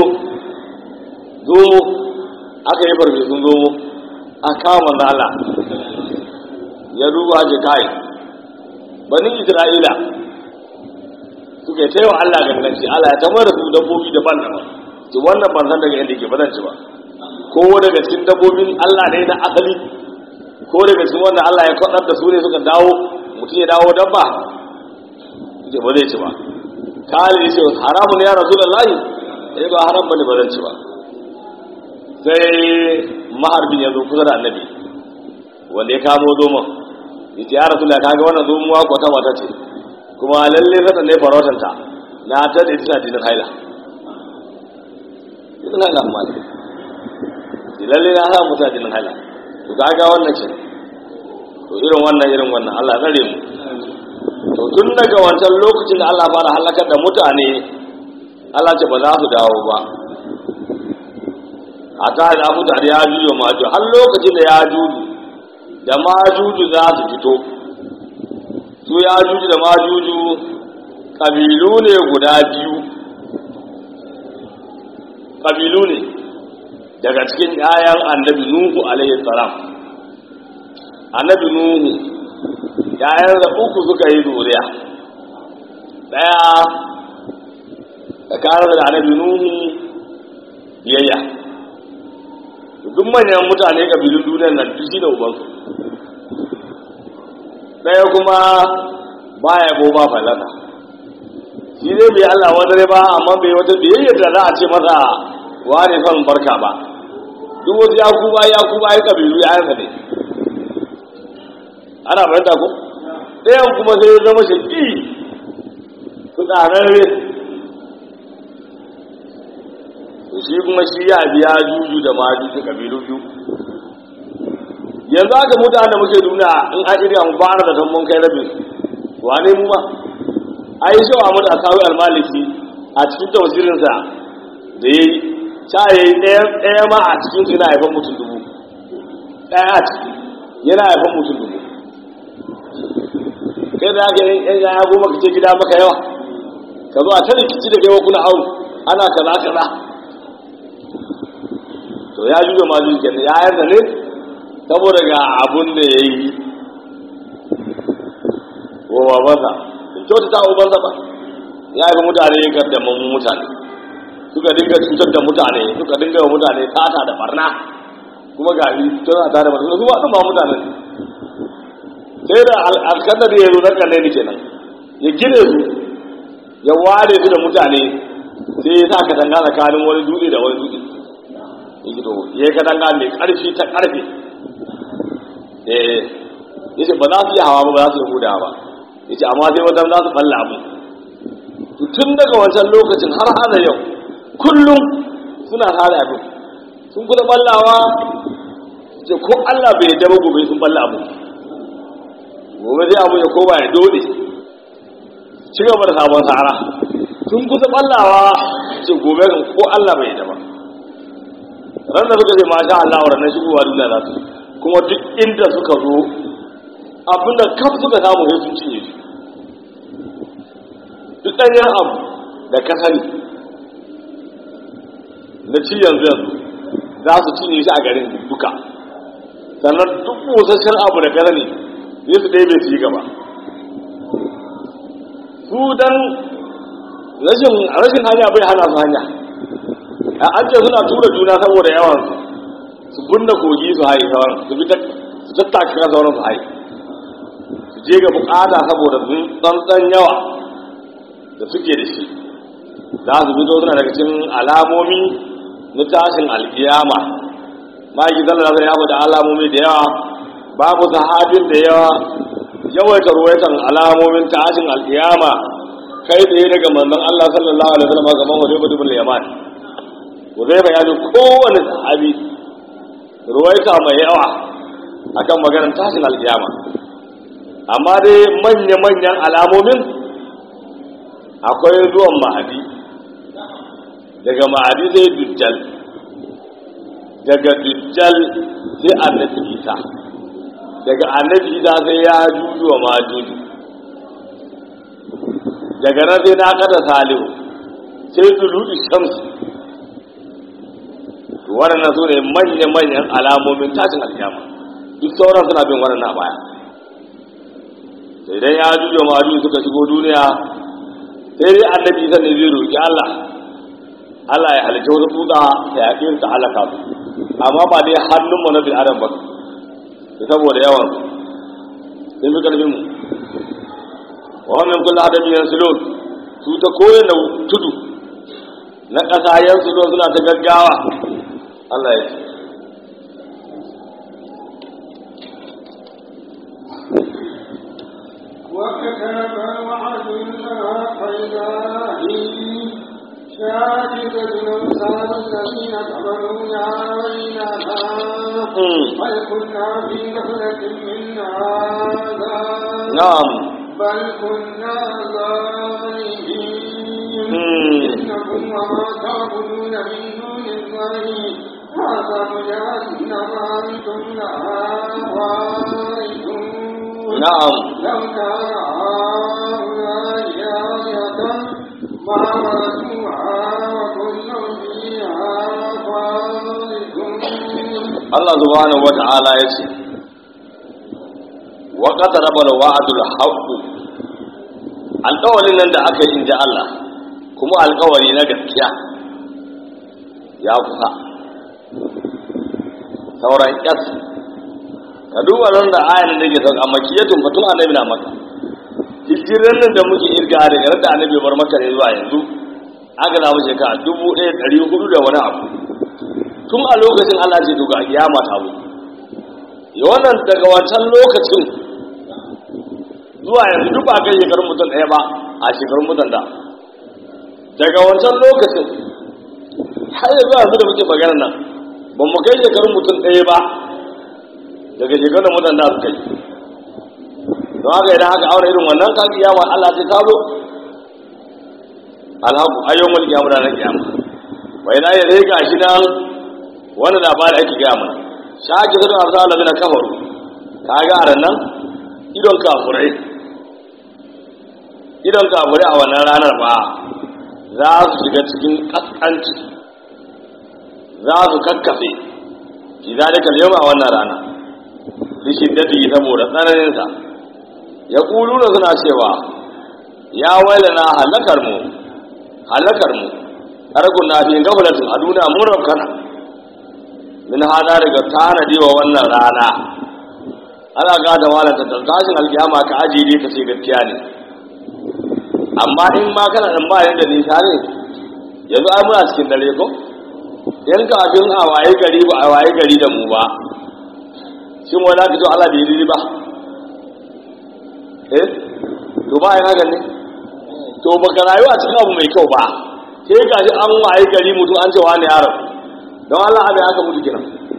zomo aka yi farfesun zomo a kawo manzo Allah ya duba ce kai bani Isra'ila suka yi taiwa Allah ganganci Allah ya tamar da su dabbobi daban-daban ce wannan ban san daga yadda ke ba zan ci ba ko daga cikin dabbobin Allah ne na asali ko daga cikin wanda Allah ya kwadar da su ne suka dawo mutum ya dawo dabba ce ba zai ci ba kale ya ce haramun ya rasulullahi eh ba haram bane ba zan ci ba sai maharbin ya zo kusa da annabi wanda ya kamo zoman ya ce ya rasulullahi kaga wannan zomuwa ko ta mata ce kuma lalle zata ne farotanta na ta da ita dinin haila dinin haila amma ne lalle na sa mutu dinin haila to kaga wannan ce to irin wannan irin wannan Allah tsare mu to tun daga wancan lokacin da Allah fara halakar da mutane Allah ce ba za su dawo ba a ta da mutane ya juyo maju har lokacin da ya juju da majuju za su fito su ya juju da majuju ƙabilu ne guda biyu ƙabilu ne daga cikin ‘ya'yan annabi nuhu alayhi salam annabi nuhu ‘ya'yan da uku suka yi zuriya ɗaya tsakanin da annabi nuhu biyayya duk manyan mutane ƙabilun duniyar nan duk shi da ubansu ɗaya kuma ba ya bo ba falata shi zai bai Allah wani ba amma bai wata biyayyar da za a ce masa wane son barka ba duk wasu ya kuba ya kuba ya kabilu ya yansa ne ana fahimta ko ɗayan kuma sai ya zama shaƙi su tsararre shi kuma shi ya biya juju da majuju kabilu biyu yanzu aka mutane da muke duniya in an iri an fara da san mun kai rabin wane mu ma a yi shawa mu da sawi almaliki a cikin tausirinsa da ya yi ca ya yi ɗaya ma a cikin su yana haifan mutum dubu ɗaya a ciki yana haifan mutum dubu kai da haka yan yaya goma ka ce gida maka yawa ka zo a ta rikici da kai kuna hau ana kaza kaza to ya juya ma juya kenan ya yarda ne saboda ga abun da ya yi wa babansa in kyauta ta ubansa ba ya yi mutane ya gardaman mutane suka dinga cutar da mutane suka dinga wa mutane tata da barna kuma ga yi tana tare da mutane su ba su ba mutane sai da alkandar ya zo na kalle ni kenan ya gine su ya ware su da mutane sai ya sa ka danga tsakanin wani dutse da wani dutse ya yi katanga mai ƙarfi ta ƙarfe eh yace ba za su yi hawa ba ba za su yi huda ba yace amma sai wata za su balla abu tun daga wancan lokacin har hada yau kullum suna hada abu sun kusa ballawa ce ko Allah bai yadda ba gobe sun balla abu gobe zai abu ya kowa ya dole ci gaba da sabon sahara sun kusa ballawa ce gobe kan ko Allah bai yadda ba ran da suka ce masha Allah wa ranar shigowa duniya za su kuma duk inda suka zo abinda kaf suka samu sai sun cinye su duk ɗanyen abu da ka sani na ci yanzu yanzu za su cinye shi a garin duka sannan duk busasshen abu da ka sani zai su ɗaya bai su yi gaba su dan rashin hanya bai hana su hanya an ce suna tura juna saboda yawan su bunna kogi su haye sauran su bi su tattaka sauran su haye su je ga bukata saboda sun tsantsan yawa da suke da shi za su fito suna daga cikin alamomi na tashin alkiyama ma'aiki zalla ya da alamomi da yawa babu sahabin da yawa yawaita ruwaitan alamomin tashin alkiyama kai tsaye daga manzon Allah sallallahu alaihi wasallam gaban wajen ibn Yaman zai bayani kowane sahabi ruwaita mai yawa akan maganar tashin alkiyama amma dai manya-manyan alamomin akwai zuwan mahadi daga mahadi sai dujjal daga dujjal sai annabi isa daga annabi isa sai ya juju wa majuju daga nan sai na kada salihu sai tulu shamsi waɗannan su ne manya-manyan alamomin tashin alkiyama duk sauran suna bin waɗannan baya sai dai ya jujo ma'adu suka shigo duniya sai dai annabi isa ne zai roƙi Allah Allah ya halitta wasu tuta ya yaƙi ta halaka su amma ba dai hannunmu na bil adam ba da saboda yawan sun fi ƙarfin mu wannan kula adamin yansilon su ta koyar da tudu na ƙasa yansilon suna ta gaggawa Allah ya ce وكتب وعدنا حيدائه شاهدة الأمثال الذين كفروا علينا بل كنا في غفلة من هذا نعم بل كنا ظالمين إنكم وما تعبدون من دون الله هذا جهنم أنتم لها واردون نعم لو كان هؤلاء آية ما وردوها وكل فيها خالدون Allah subhanahu wa ta'ala ya ce wa qataraba al-wa'dul haqq alƙawarin nan da aka yi inda Allah kuma alƙawari na gaskiya ya kusa sauran ƙas ka duba nan da ayan da ke sauka makiyatun batun annabi na maka hijiran nan da muke irga daga ran da annabi bar maka ne zuwa yanzu aka zamu shekara dubu ɗaya ɗari hudu da wani abu tun a lokacin Allah ce to ga kiyama ta mu ya wannan daga wancan lokacin zuwa yanzu duk ba kai shekarun mutum ɗaya ba a shekarun mutum da daga wancan lokacin har yanzu yanzu da muke magana nan ba mu kai shekarun mutum ɗaya ba daga shekarun mutum da su kai don haka idan haka aure irin wannan kan kiyama Allah sai ta zo alhaku ayyon mulki ya mura na kiyama wai na yare ga shi nan wani labari ake gaya mana shaki zai arsa Allah na kafaru ka ga aran nan idon kafurai idon kafurai a wannan ranar ba za su shiga cikin kaskanci za su kakkafe shi zalika al-yawma a wannan rana bi shiddati saboda tsananinsa ya kuluna suna cewa ya wailana halakar mu halakar mu arkun na fi gafalatin a duniya mun rabkana min hada daga tanadi wa wannan rana ana ga da walata da tashin alkiyama ka ajiye ka ce gaskiya ne amma in ma kana dan ba yanda nisa ne yanzu ai muna cikin dare ko yan kafin a waye gari ba a waye gari da mu ba shin wani aka to Allah bai yi ba eh to ba yana ganin to baka rayuwa cikin abu mai kyau ba sai gashi an waye gari mutu an ce wani yaro don Allah abin aka mutu kina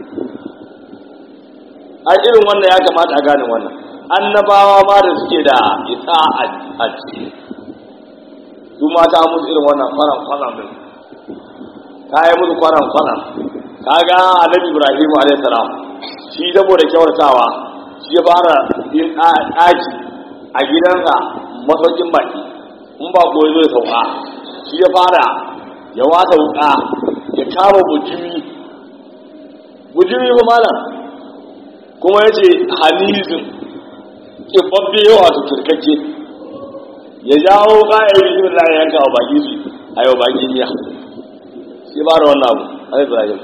ai irin wannan ya kamata a gane wannan annabawa ma da suke da ita a ciki su mata musu irin wannan kwaran kwaran din ta yi musu kwaran kwaran kaga annabi Ibrahim alayhi salam shi saboda kyautatawa shi ya fara yin ɗaki a gidansa masaukin baki in ba ko zo ya sauka shi ya fara ya wata wuka ya kama bujimi bujimi ba malam kuma ya ce hanizin kibabbe yawa su turkake ya jawo ƙa'ayar bishin da ya yanka a baki su a yau baki miya shi ba da wannan abu a Ibrahim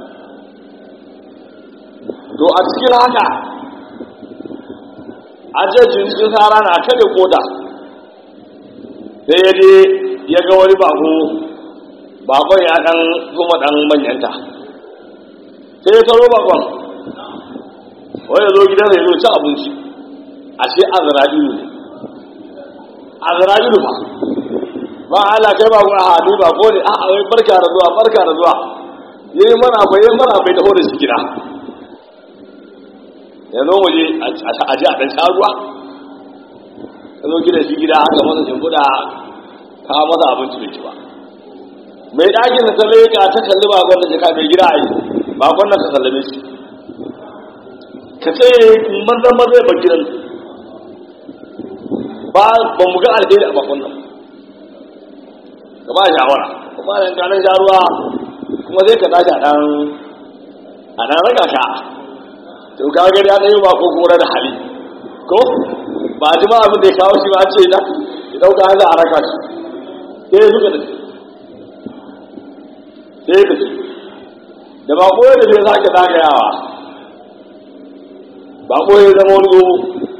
to a cikin haka a jejin cikin tsara na kada koda sai ya je ya ga wani bako bakon ya dan zuma dan manyanta sai ya taro bakon wanda zo gidansa ya zo ci abinci ashe azra'ilu ne azra'ilu ba ba ala kai ba ku a hadu ba ko ne a wai barka da zuwa barka da zuwa yayi mana bai yayi mana bai taho da shi gida ya zo waje a ji a dan sharuwa ya zo gidan shi gida aka masa shimfiɗa ka masa abinci bai ci ba mai ɗakin da ta leƙa ta kalli bakon da jaka mai gida a yi bakon nan ka sallame shi ka ce manzan maza ya baki nan ba ba mu ga alheri a bakon nan ka ba shawara ka ba yan kanan sharuwa kuma zai ka tashi a ɗan a ɗan raka ka to ka ga ya ɗaya ba ko kora da hali ko ba ji ma abin da ya kawo shi ba ce na ya ɗauka hanzu a raka shi sai suka da sai da da ba koyar da zai sake zagayawa ba koyar zama wani gobe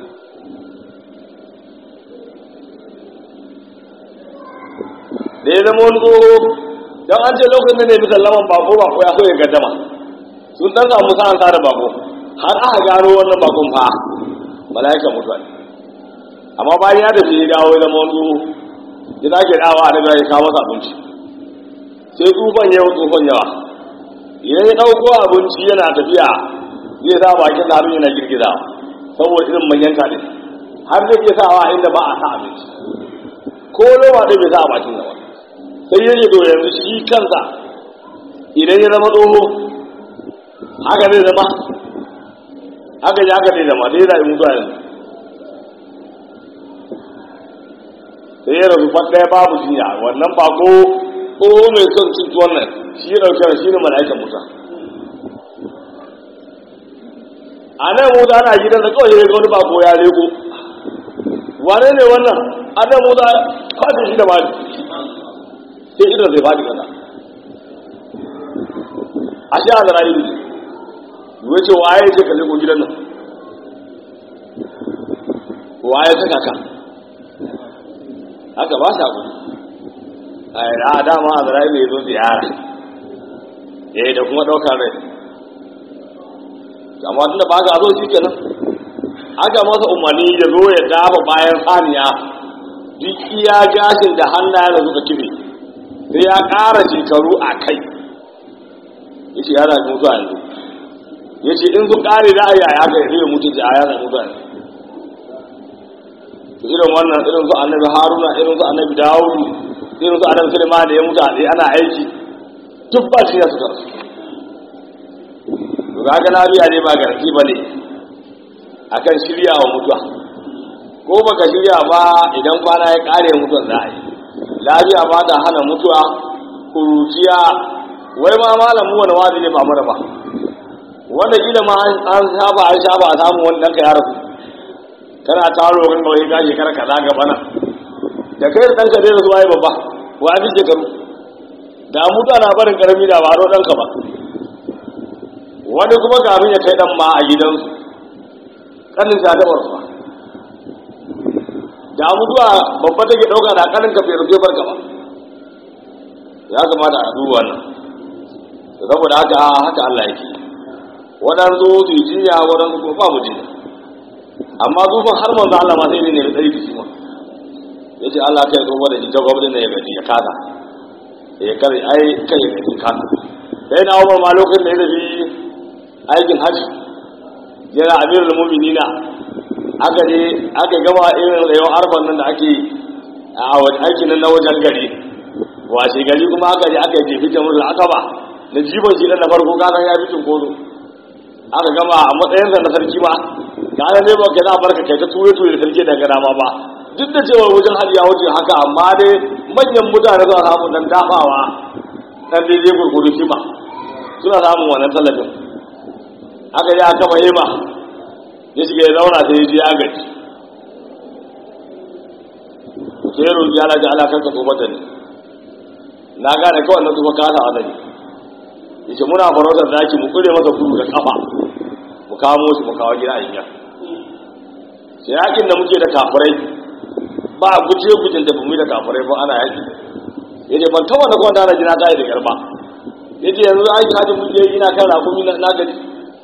da ya zama wani gobe don an ce lokacin da ne bisa laman bako bako ya so ya gaddama sun ɗan samu sa'an sa da bako har aka gano wannan bakon fa mala'ika mutuwa amma bayan ya tafi ya dawo ya zama wani gobe ya sake dawa a daga ya kawo masa abinci sai tsufan yawa tsufan yawa idan ya ɗauko abinci yana tafiya zai sa bakin da abin yana girgiza saboda irin manyan ne har zai ke sawa inda ba a sa abinci ko loma ɗaya bai sa a bakin da wani sai yake to yanzu shi kansa idan ya zama tsoho haka zai zama haka ya haka zai zama zai zai mutuwa yanzu sai ya rasu fat ɗaya babu jinya wannan bako tsoho mai son cutu wannan shi ya ɗauke shi ne mala'ikan musa a nan musa ana gidan da kawai ya ga wani bako ya leko wane ne wannan a nan musa kwatin shi da mali sai idan zai faɗi kaza a shi a zara yi ne ce waye ce ka leko gidan nan waye ta kaka haka ba shi abu a yi da dama a zara mai zo ziyara eh da kuma ɗaukar rai amma tun da ba ga zo shi kenan aka masa umarni ya zo ya dafa bayan saniya duk iya gashin da hannayen da suka kibe sai ya ƙara shekaru a kai ya ce yana mutu a yanzu ya ce in sun ƙare da a yi a yaka ya zai mutu a yana mutu a yanzu irin wannan irin su annabi haruna irin su annabi dawudu irin su annabi sulaiman da ya mutu a tsaye ana aiki duk ba shi ya suka rasu to ga lafiya ne ba garanti ba ne akan shirya wa mutuwa ko baka shirya ba idan kwana ya kare mutuwar za a yi lafiya ba ta hana mutuwa kuruciya wai ma malamu wani wazi ne ba mara ba wanda kila ma an saba an saba a samu wani ɗanka ya rasu kana taro kan kawai ka shekara kaza gaba nan da kai da ɗanka zai rasuwa yi babba wa fi shekaru da mutuwa na barin karami da baro ɗanka ba wani kuma kafin ya kai ɗan ma a gidansu ƙanin ta taɓa rasuwa da mutuwa babba take ɗauka da ƙanin ka fere zai barka ba ya kamata a duba wannan saboda haka haka Allah yake waɗansu su yi jinya waɗansu kuma ba mu jinya amma zufin har manzo Allah ma sai ne ne tsari da shi ma yace Allah kai zo da ita gwamnati ne ya gaji ya kasa ya kare ai kai ya gaji kasa sai na Umar ma lokacin da ya tafi aikin haji yana amirul mu'minina aka je aka gama irin rayuwar arfan nan da ake a wajen aikin nan na wajen gari washe gari kuma aka je aka je fitan musul akaba da jiban shi na farko kasan ya fitin kozo aka gama a matsayinsa na sarki ma ka ana ne ba ka za a barka kai ta ture ture da sarki daga dama ba duk da cewa wajen hali ya wuce haka amma dai manyan mutane suna samun dan dafawa dan daidai gurgudu kima suna samun wannan tallafin aka yi aka mahima ya shiga ya zauna sai ya je ya gaji sai ya roƙi ala ji ala kanka tsofata ne na gane kawai na tsofa kasa a zai yace muna farautar zaki mu kure masa gudu da kafa mu kamo shi mu kawo gida a yinya sai yakin da muke da kafirai ba guje gujin da bamu da kafirai ba ana yaki yace ban tawa na kwanta na jina tayi da garba yace yanzu ai kaji mun je ina kan rakumi na gari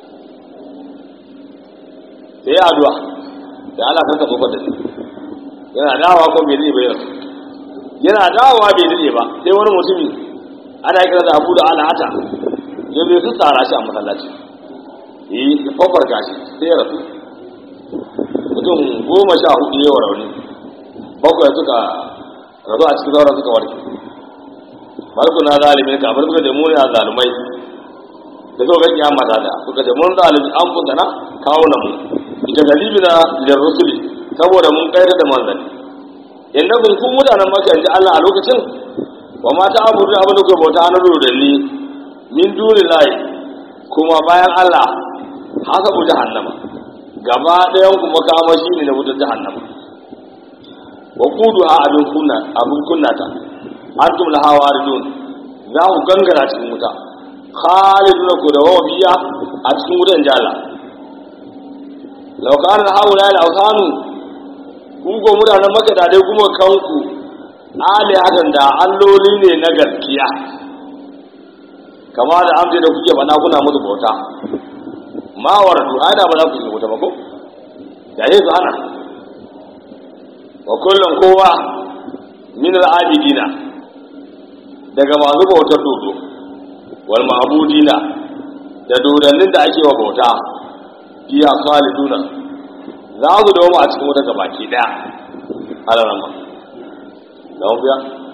sai ya addu'a da Allah kanka kofar da shi yana dawowa ko bai zai bayar yana dawowa bai zai ba sai wani mutumi ana kira da Abu da Al'ata ya bai su tsara shi a masallaci yi ya kofar gashi sai ya rasu mutum goma sha hudu yawa rauni bakwai suka rasu a cikin zauren suka warke barku na zalimi kafin suka ce muni a zalimai da suka ga kiyama ta da suka ce mun zalimi an fusana kawo na mu ita galibi na lirrusuli saboda mun kaida da manzanni inda kun kun mutanen maka yanzu Allah a lokacin wa ma ta abudu abin da kuka bauta na rodanni min dunillahi kuma bayan Allah hasabu jahannama gaba ɗayan ku makamashi ne na wutar jahannama wa quduha abin kunna abin kunnata antum laha waridun za ku gangara cikin wuta khaliduna ku da wabiya a cikin wutan jala law kana haula al awsanu ku go mutanen maka da dai kuma kanku ali hadan da alloli ne na gaskiya kama da amje da kuke bana kuna musu bauta ma waradu ana ba za ku yi wuta ba ko da yi su hana wa kullum kowa min al-abidina daga masu bautar dodo wal ma'budina da dodannin da ake wa bauta iya khaliduna za su dawo a cikin wuta gabaki daya alarama da biya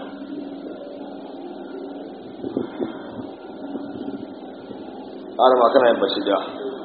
arama kana yin bashi da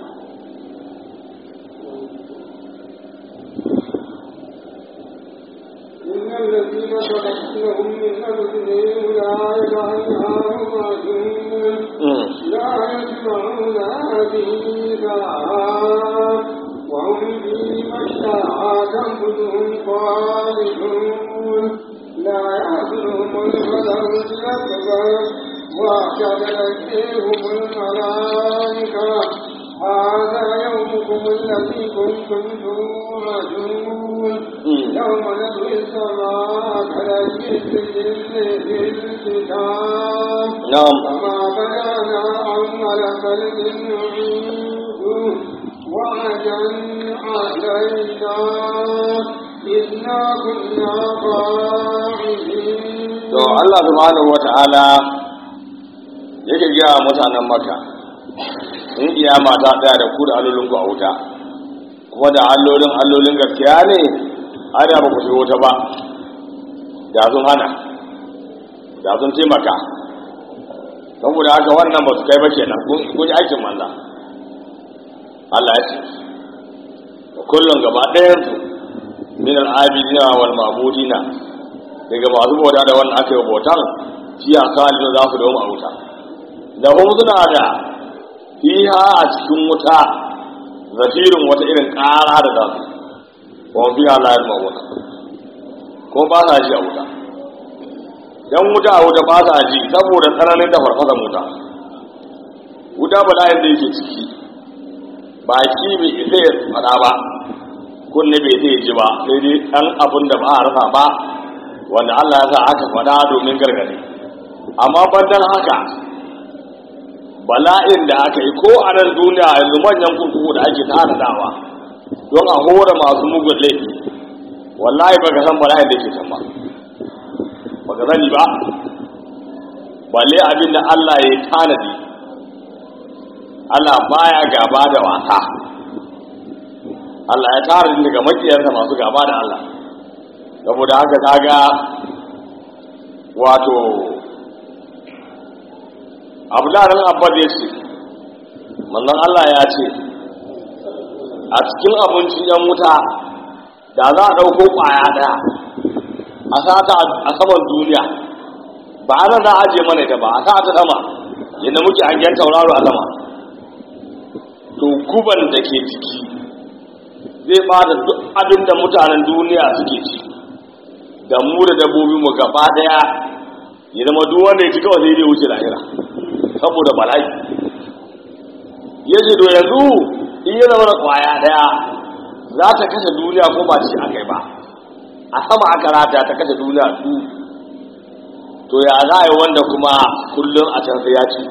الذين تبصرهم من أرضهم أولئك عنها مبعدون لا يسمعون حديثا وهم فيما اشتهت أنفسهم خالدون لا يحزنهم الفزع الأكبر وتتلقيهم الملائكة هذا يومكم الذي كنتم توعدون يوم نطوي السماء كالعجل للكتاب كما بدانا أول خلق نعيده وعدا علينا إنا كنا فاعلين. to Allah subhanahu wata'ala yake gaya mutanen Makka in kiyama ta tsaya da ku da allolin ku a wuta kuma da allolin allolin gaskiya ne ana ba ku shiga wuta ba da sun hana da sun taimaka saboda haka wannan ba su kai ba kenan kun yi aikin manza Allah ya ce kullum gaba ɗayansu min al-abidina wal ma'budina daga masu bauta da wannan aka yi bautan shi a kalin za su dawo a wuta da kuma suna da fiha a cikin wuta zafirin wata irin ƙara da za su kuma fiha layar ma'uta ko ba sa ji a wuta yan wuta a wuta ba sa ji saboda tsananin da farfasan wuta wuta ba layin da yake ciki baki bai isa ya faɗa ba kunne bai isa ya ji ba sai dai ɗan abin da ba a rasa ba wanda Allah ya sa aka faɗa domin gargaɗi amma bandan haka bala'in da aka yi ko a nan duniya yanzu manyan kurkuku da ake tanadawa don a hora masu mugun laifi wallahi baka san bala'in da ke can ba baka sani ba balle abin da Allah ya yi tanadi Allah baya gaba da wasa Allah ya tara daga makiyarsa masu gaba da Allah saboda haka kaga wato abdullahi abbas ya ce manzon Allah ya ce a cikin abincin yan wuta da za a ɗauko ƙwaya ɗaya a sata a saman duniya ba ana za a je mana ita ba a sa ta sama yadda muke hangen tauraro a sama to guban da ke ciki zai bada duk abin da mutanen duniya suke ci da mu da dabbobi mu gaba daya ya zama duk wanda ya ci kawai sai dai wuce lahira saboda bala'i yace to yanzu in ya zama da kwaya daya za ta kashe duniya ko ba shi akai ba a sama aka rata ta kashe duniya su to ya za a yi wanda kuma kullum a can sai ya ci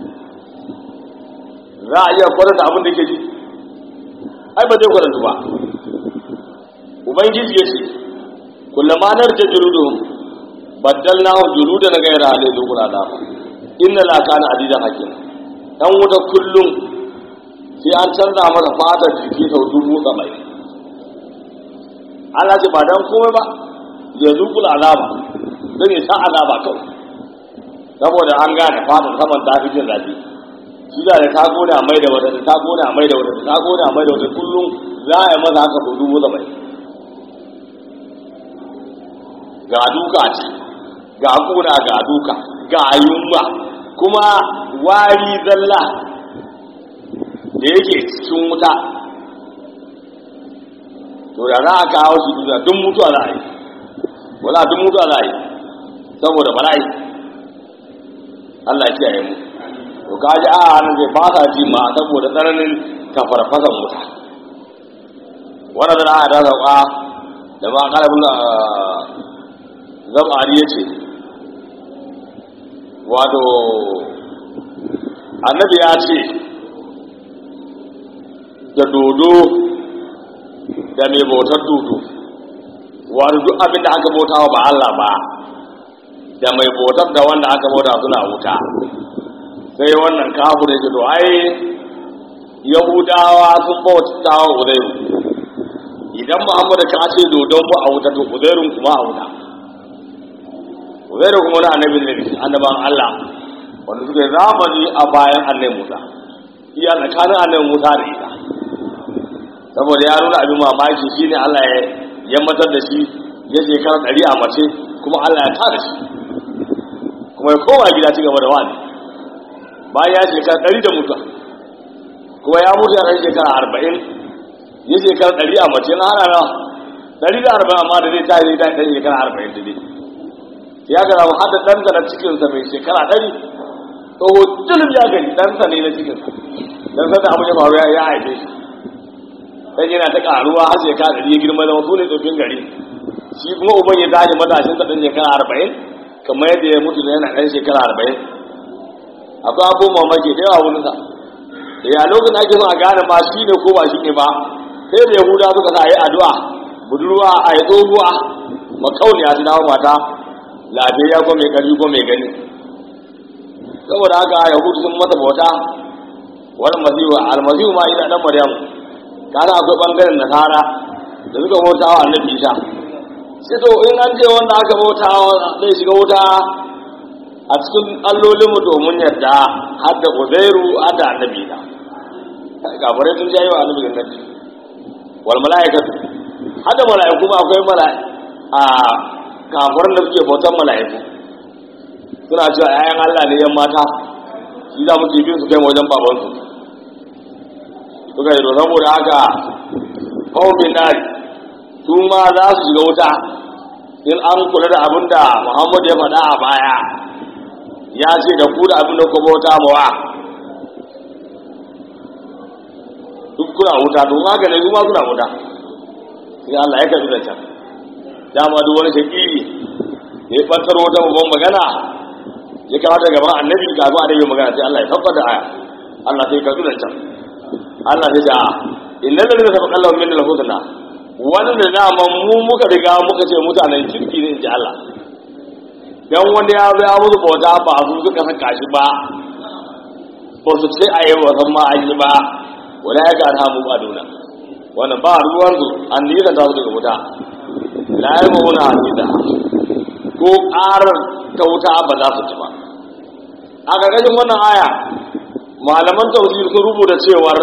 za a iya kwaranta abin da ke ji ai ba zai kwaranta ba ubangiji ya ce kullama narja juluduhum baddalnahum juludan ghayra alai zuqura da inna la kana adidan hakim dan wuta kullum sai an canza masa fatar jiki sau dubu saba'in Allah ce ba dan komai ba ya zuqul azaba dan ya sa azaba kawai saboda an gane fatar saman ta fi jin zafi shi da ta gona mai da wata ta gona mai da wata ta gona mai da wata kullum za a yi maza haka sau dubu saba'in ga duka ce ga kuna ga duka ga yunwa kuma wari zalla da yake cikin wuta to da za a kawo shi duniya duk mutuwa za a yi wala duk mutuwa za a yi saboda bala'i Allah ya kiyaye mu to kaji a hannun zai ba sa ji ma saboda tsananin tafarfasan wuta wannan da aya ta sauka da ma kalabun zabari ya ce wato annabi ya ce da dodo da mai bautar dodo wato duk abin da aka bauta wa ba Allah ba da mai bautar da wanda aka bauta suna wuta sai wannan kafu da to ai yahudawa sun bauta wa uzairu idan muhammadu ka ce dodon mu a wuta to uzairun kuma a wuta uzairu kuma wani annabi ne annaban Allah wanda suke zamani a bayan annabi Musa iya tsakanin annabi Musa da ita saboda ya nuna abin mamaki shine Allah ya yammatar da shi ya shekara ɗari a mace kuma Allah ya tada shi kuma ya kowa gida ci gaba da wani bayan ya shekara ɗari da mutuwa kuma ya mutu ya kai shekara arba'in ya shekara ɗari a mace na hana na ɗari da arba'in amma da zai ta yi zai ɗan shekara arba'in da dai ya ga ramu hada ɗansa na cikinsa mai shekara ɗari tsoho tulum ya gani ɗansa ne na cikinsa don sanda abu ya faru ya haife shi dan yana ta ƙaruwa har shekara ɗari ya girma zama su ne tsofin gari shi kuma uban ya tashi matashinsa ɗan shekara arba'in kamar yadda ya mutu yana ɗan shekara arba'in akwai abubuwan mamaki da yawa wurinsa ya lokacin ake son a gane ba shi ne ko ba shi ne ba sai da yahuda suka sa yi addu'a budurwa a yi tsohuwa makauniya su dawo mata lafiya ko mai ƙarfi ko mai gani saboda haka yahudu sun masa bauta wani masihu almasihu ma ina dan maryam kana akwai bangaren nasara da suka bauta wa annabi isa sai to in an ce wanda aka bauta zai shiga wuta a cikin allolin mu domin yadda har da uzairu har da annabi isa kafirai sun jayi wa annabi gannati wal mala'ikatu har da mala'iku ma akwai mala'i a kafirin da suke bautan mala'iku suna cewa ‘ya'yan Allah ne ‘yan mata shi za mu bin su kai wajen babansu suka yi don saboda haka kawai nari su ma za su shiga wuta in an kula da abin da Muhammadu ya faɗa a baya ya ce da ku da abin da ku bauta mawa duk kuna wuta don haka ne su ma suna wuta sai Allah ya karɓi da can dama duk wani shakiri ya yi ɓantar wata babban magana ya kamata gaban annabi ga zuwa da yi magana sai Allah ya saukar da aya Allah sai ka zuwa can Allah sai da innal ladina tafaqallahu min al-husna wanda da man mu muka riga muka ce mutanen kirki ne inji Allah dan wanda ya zo ya musu bauta ba su suka saka shi ba ba su ce ayi wa san ma an yi ba wala ya ga ta mu aduna wannan ba ruwan su an yi da su daga wuta la yamuna hadida ko ƙarar ta wuta ba za su ci ba a ƙarƙashin wannan aya malaman tafsir sun rubuta cewar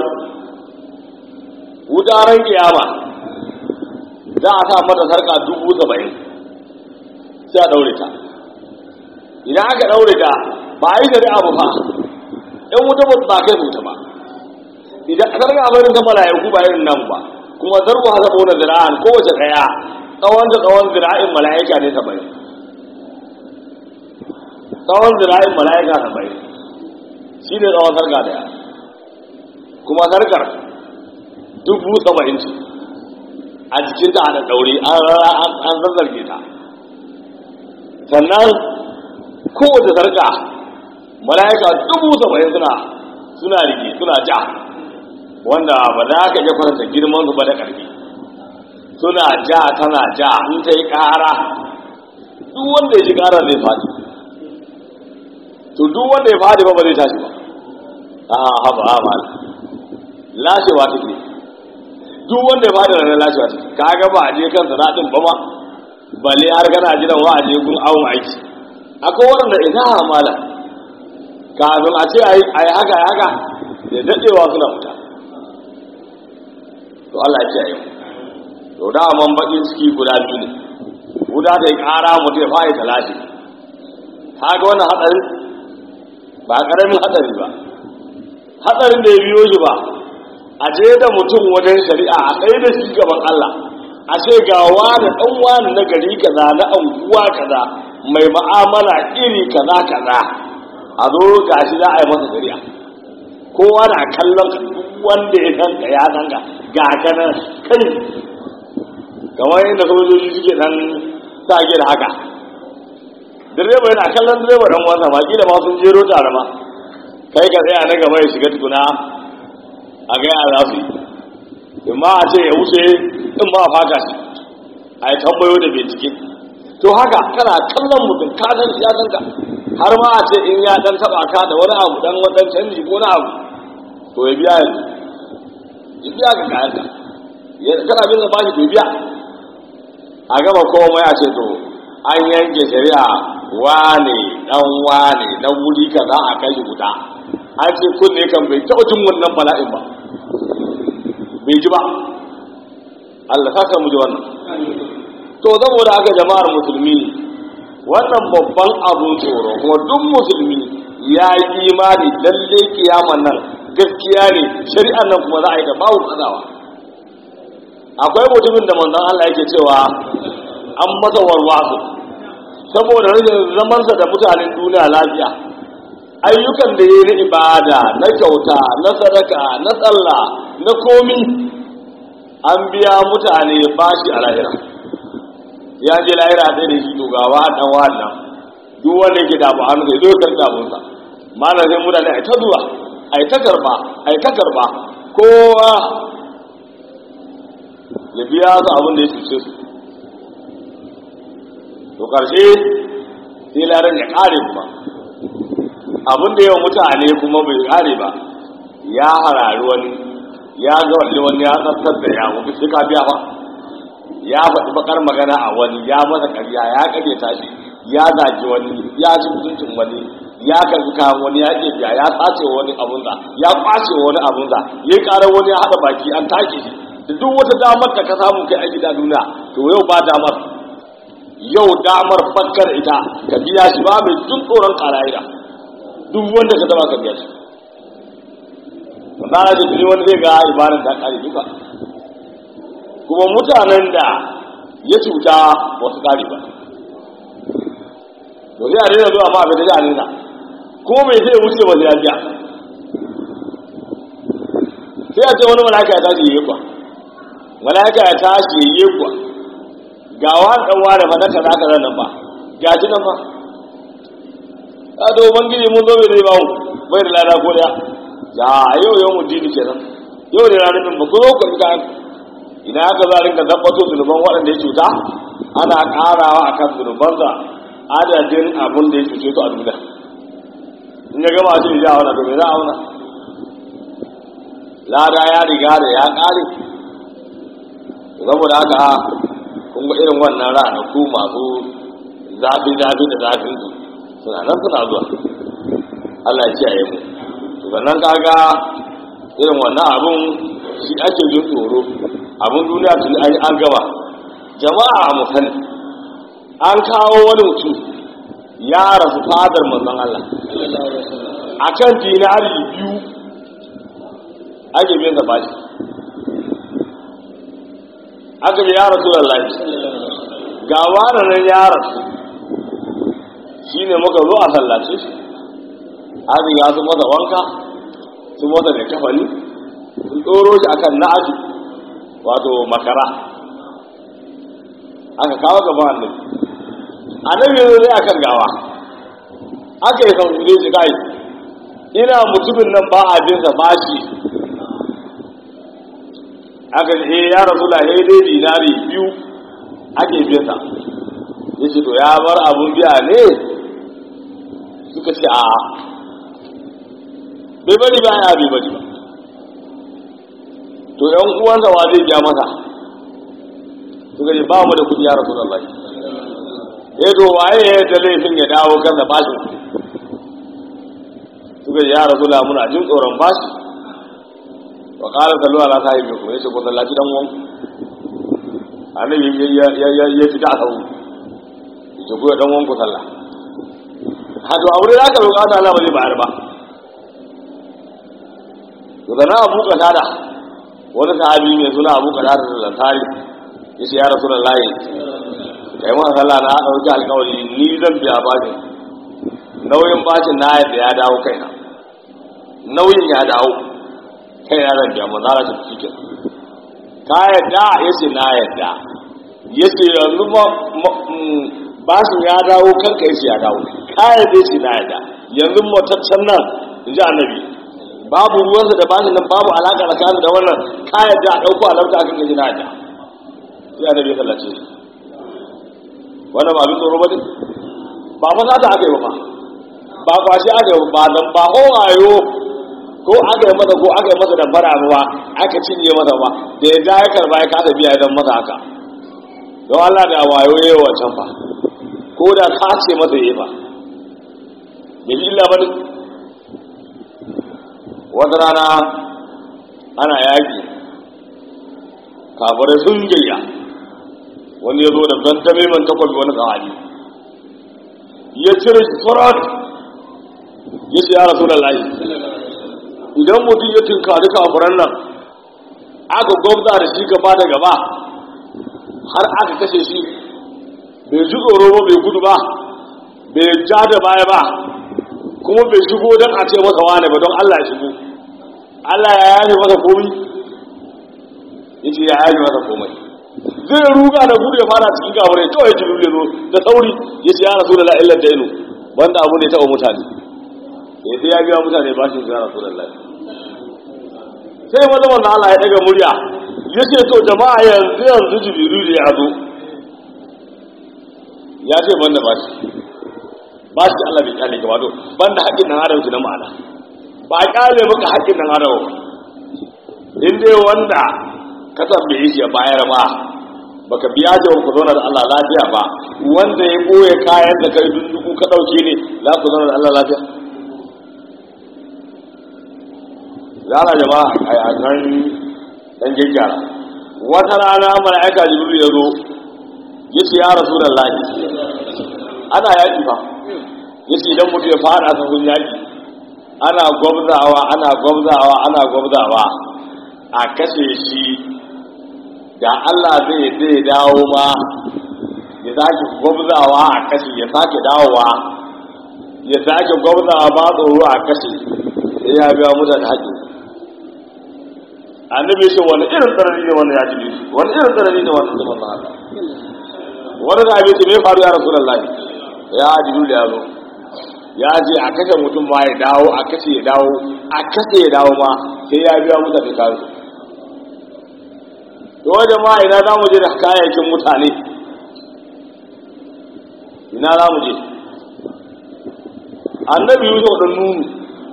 wutaren kiyama za a sa mata sarƙa dubu saba'in sai a ɗaure ta idan aka ɗaure ta ba a yi shari'a ba fa ɗan wuta ba ba kai wuta ba idan sarƙa barin ta mala'iku ba irin nan ba kuma zarko hasa ƙona zira'an kowace ɗaya tsawon da tsawon zira'in mala'ika ne saba'in tsawon zira'in mala'ika saba'in shi ne tsawon sarka daya kuma sarkar dubu saba'in ce a jikinta a da ɗauri an zazzarge ta sannan kowace sarka mala'ika dubu saba'in suna suna rike suna ja wanda ba za ka iya faranta girman su ba da ƙarfi suna ja tana ja in ta yi ƙara duk wanda ya ji ƙara zai faɗi to duk wanda ya fadi ba ba zai tashi ba a haba haba lashewa take duk wanda ya fadi ranar lashewa take kaga ba a je kan sanadin ba ma bale har kana jiran wa a je kun awon aiki akwai wanda ina amala kafin a ce ayi haka ya haka da dadewa suna fita to Allah ya kiyaye to da man bakin ciki guda biyu ne guda da ya kara mutum ya fadi ta lashe kaga wannan hatsarin ba ƙaramin hatsari ba hatsarin da ya biyo shi ba a je da mutum wajen shari'a a ɗaya da shi gaban Allah a ce ga wani ɗan wani na gari kaza na anguwa kaza mai ma'amala iri kaza kaza a zo ga shi za a yi masa shari'a kowa na kallon wanda ya sanka ya sanka ga kanan kai kamar yadda sojoji suke ɗan sa da haka direba yana kallon direba dan wasa ma kila ma sun jero tare ma kai ka tsaya na gaba ya shiga tukuna a ga ya zasu in ma a ce ya wuce in ba a faka shi a yi tambayo da bincike to haka kana kallon mutum ka san ya san ka har ma a ce in ya dan taba ka da wani abu dan wadan canji ko na abu to ya biya ya biya ka kayan ka ya kana bin ba shi to biya a gaba komai a ce to an yanke shari'a wane dan wane na wuri kaza a kai shi guda an ce kunne kan bai taɓa jin wannan bala'in ba bai ji ba Allah saka mu ji wannan to saboda haka jama'ar musulmi wannan babban abun tsoro kuma duk musulmi ya yi imani lalle kiyaman nan gaskiya ne shari'an nan kuma za a yi da babu kazawa akwai mutumin da manzon Allah yake cewa an masa warwasu saboda rashin zamansa da mutanen duniya lafiya ayyukan da ya yi na ibada na kyauta na sadaka na tsalla na komi an biya mutane bashi a lahira ya je lahira sai da shi dogawa dan wannan duk wanda yake da ba hannu sai zo kan dabunsa malam sai mutane ai ta zuwa ai ta karba ai ta karba kowa biya su abin da ya cuce su to ƙarshe sai ladan ya ƙare kuma abin da yawan mutane kuma bai ƙare ba ya harari wani ya ga wani wani ya tsattar da ya mutu sai ka biya ba ya faɗi bakar magana a wani ya masa ƙarya ya ƙage tashi ya zagi wani ya ci mutuncin wani ya karbi kayan wani ya ke biya ya sace wani abunza ya kwace wani abunza ya ƙarar wani ya haɗa baki an take shi da duk wata damar da ka samu kai a gida duniya to yau ba damar yau damar fakkar ita ka biya shi ba mai tun tsoron ƙara'ida duk wanda ka taba ka biya shi wanda ana jini wani zai ga ibadan ta ƙari duka kuma mutanen da ya cuta wasu ƙari ba to sai a daina zuwa ma abin da ya nuna ko mai zai wuce ba zai ya biya sai a ce wani malaka ya tashi yayi kwa malaka ya tashi yayi kwa ga wani dan wani ba naka naka nan ba ga shi nan ba a to bangiji mun zo bai zai ba mu bai da lada ko da ya yau yau mu dini kenan yau da ranar ba ku zo ku ga idan aka zo a rinka zabbato zunuban waɗanda ya cuta ana ƙarawa akan zunubansa adadin abin da ya cuce su a duniya in ya gama shi ya auna to me za a auna lada ya riga da ya ƙare saboda haka kun ga irin wannan ranaku masu zafi zafi da zafin su suna nan suna zuwa Allah ya kiyaye mu to sannan kaga irin wannan abun shi ake jin tsoro abun duniya tun ai an gaba jama'a a musali an kawo wani mutum ya rasu fadar manzon Allah akan dinari biyu ake biyan sa bashi aka bi ya rasu lallai ga wannan ya rasu shine muka zo a sallace shi aka ya su masa wanka su masa da kafani sun tsoro shi akan na'aji wato makara aka kawo gaban annabi annabi yanzu zai akan gawa aka yi sankule shi kai ina mutumin nan ba a binsa bashi aka ce ya rasu da ya dai dinari biyu ake binsa ya ce to ya bar abun biya ne suka ce a bai bari ba ya bai bari ba to yan uwansa wa zai biya masa suka ce ba mu da kudi ya rasu da bai ya to waye ya da laifin ya dawo kan da bashin suka ce ya rasu da muna jin tsoron bashi wa ƙara sallu ala sahibi kuma yace ko sallaci dan uwan annabi ya ya ya ya fita a sau yace ko dan uwan ku sallah hado aure da ka roƙa ta Allah ba zai bayar ba to da na Abu Qatada wani sahabi mai suna Abu Qatada da Ansari yace ya Rasulullahi kai ma sallah na dauki alƙawari ni zan biya bashin nauyin bashin na ya dawo kaina nauyin ya dawo kai yaran da mu zara ta cike ka yadda yace na yadda yace yanzu ba bashin ya dawo kanka yace ya dawo ka yadda yace na yadda yanzu mutaccen nan inji annabi babu ruwansa da bashin nan babu alaka tsakanin da wannan ka yadda a dauko alamta akan yace na yadda sai annabi ya kallace wannan ba bin tsoro ba ne ba fa za ta aka yi ba ba kwashi aka yi ba dan ba howayo ko aka yi masa ko aka yi masa da fara ba aka cinye masa ba da ya ja ya karba ya kada biya don masa haka don Allah da wayo yayi wancan fa ko da ka ce masa yayi ba bai illa ba wata rana ana yaki kafirai sun gayya wani ya zo da gantame man takwabi wani sahabi ya cire shi farat ya ce ya rasu da layi idan mutum ya tunkari kafuran nan aka gwamza da shi gaba da gaba har aka kashe shi bai ji tsoro ba bai gudu ba bai ja da baya ba kuma bai shigo don a ce masa wane ba don Allah ya shigo Allah ya yafe masa komai ya ce ya yafe masa komai zai ruga da gudu ya fara cikin kafurai kawai ji lule zo da sauri ya ce ya rasu da la'illar da inu wanda abu ne taɓa mutane ya sai ya biya mutane ba shi ya rasu da la'illar sai maza wanda Allah ya daga murya ya ce to jama'a yanzu yanzu jibiru ya zo ya ce banda ba shi ba shi Allah bai kyale gaba to banda haƙƙin nan adam na ma'ana ba a kyale maka haƙƙin nan adam in dai wanda ka tambaye shi ya bayar ba baka biya shi ku zauna da Allah lafiya ba wanda ya boye kayan da kai dunduku ka dauke ne za ku zauna da Allah lafiya zara jama'a ai a kan dan gyara wata rana mala'ika jibril ya zo yace ya rasulullahi ana yaki fa yace idan mutum ya fara sahun yaki ana gwabzawa ana gwabzawa ana gwabzawa a kashe shi da Allah zai zai dawo ma ya sake gwabzawa a kashe ya sake dawowa ya sake gwabzawa ba tsoro a kashe sai ya biya mutane haƙi annabi shi wani irin tsanani ne wannan ya ji shi wani irin tsanani ne wannan zaman na haka wani da abin me faru ya rasulullahi ya jibril ya zo ya je a kashe mutum ma ya dawo a kashe ya dawo a kashe ya dawo ma sai ya biya mutane kansu to wajen ma ina za mu je da kayayyakin mutane ina za mu je annabi yusuf da nunu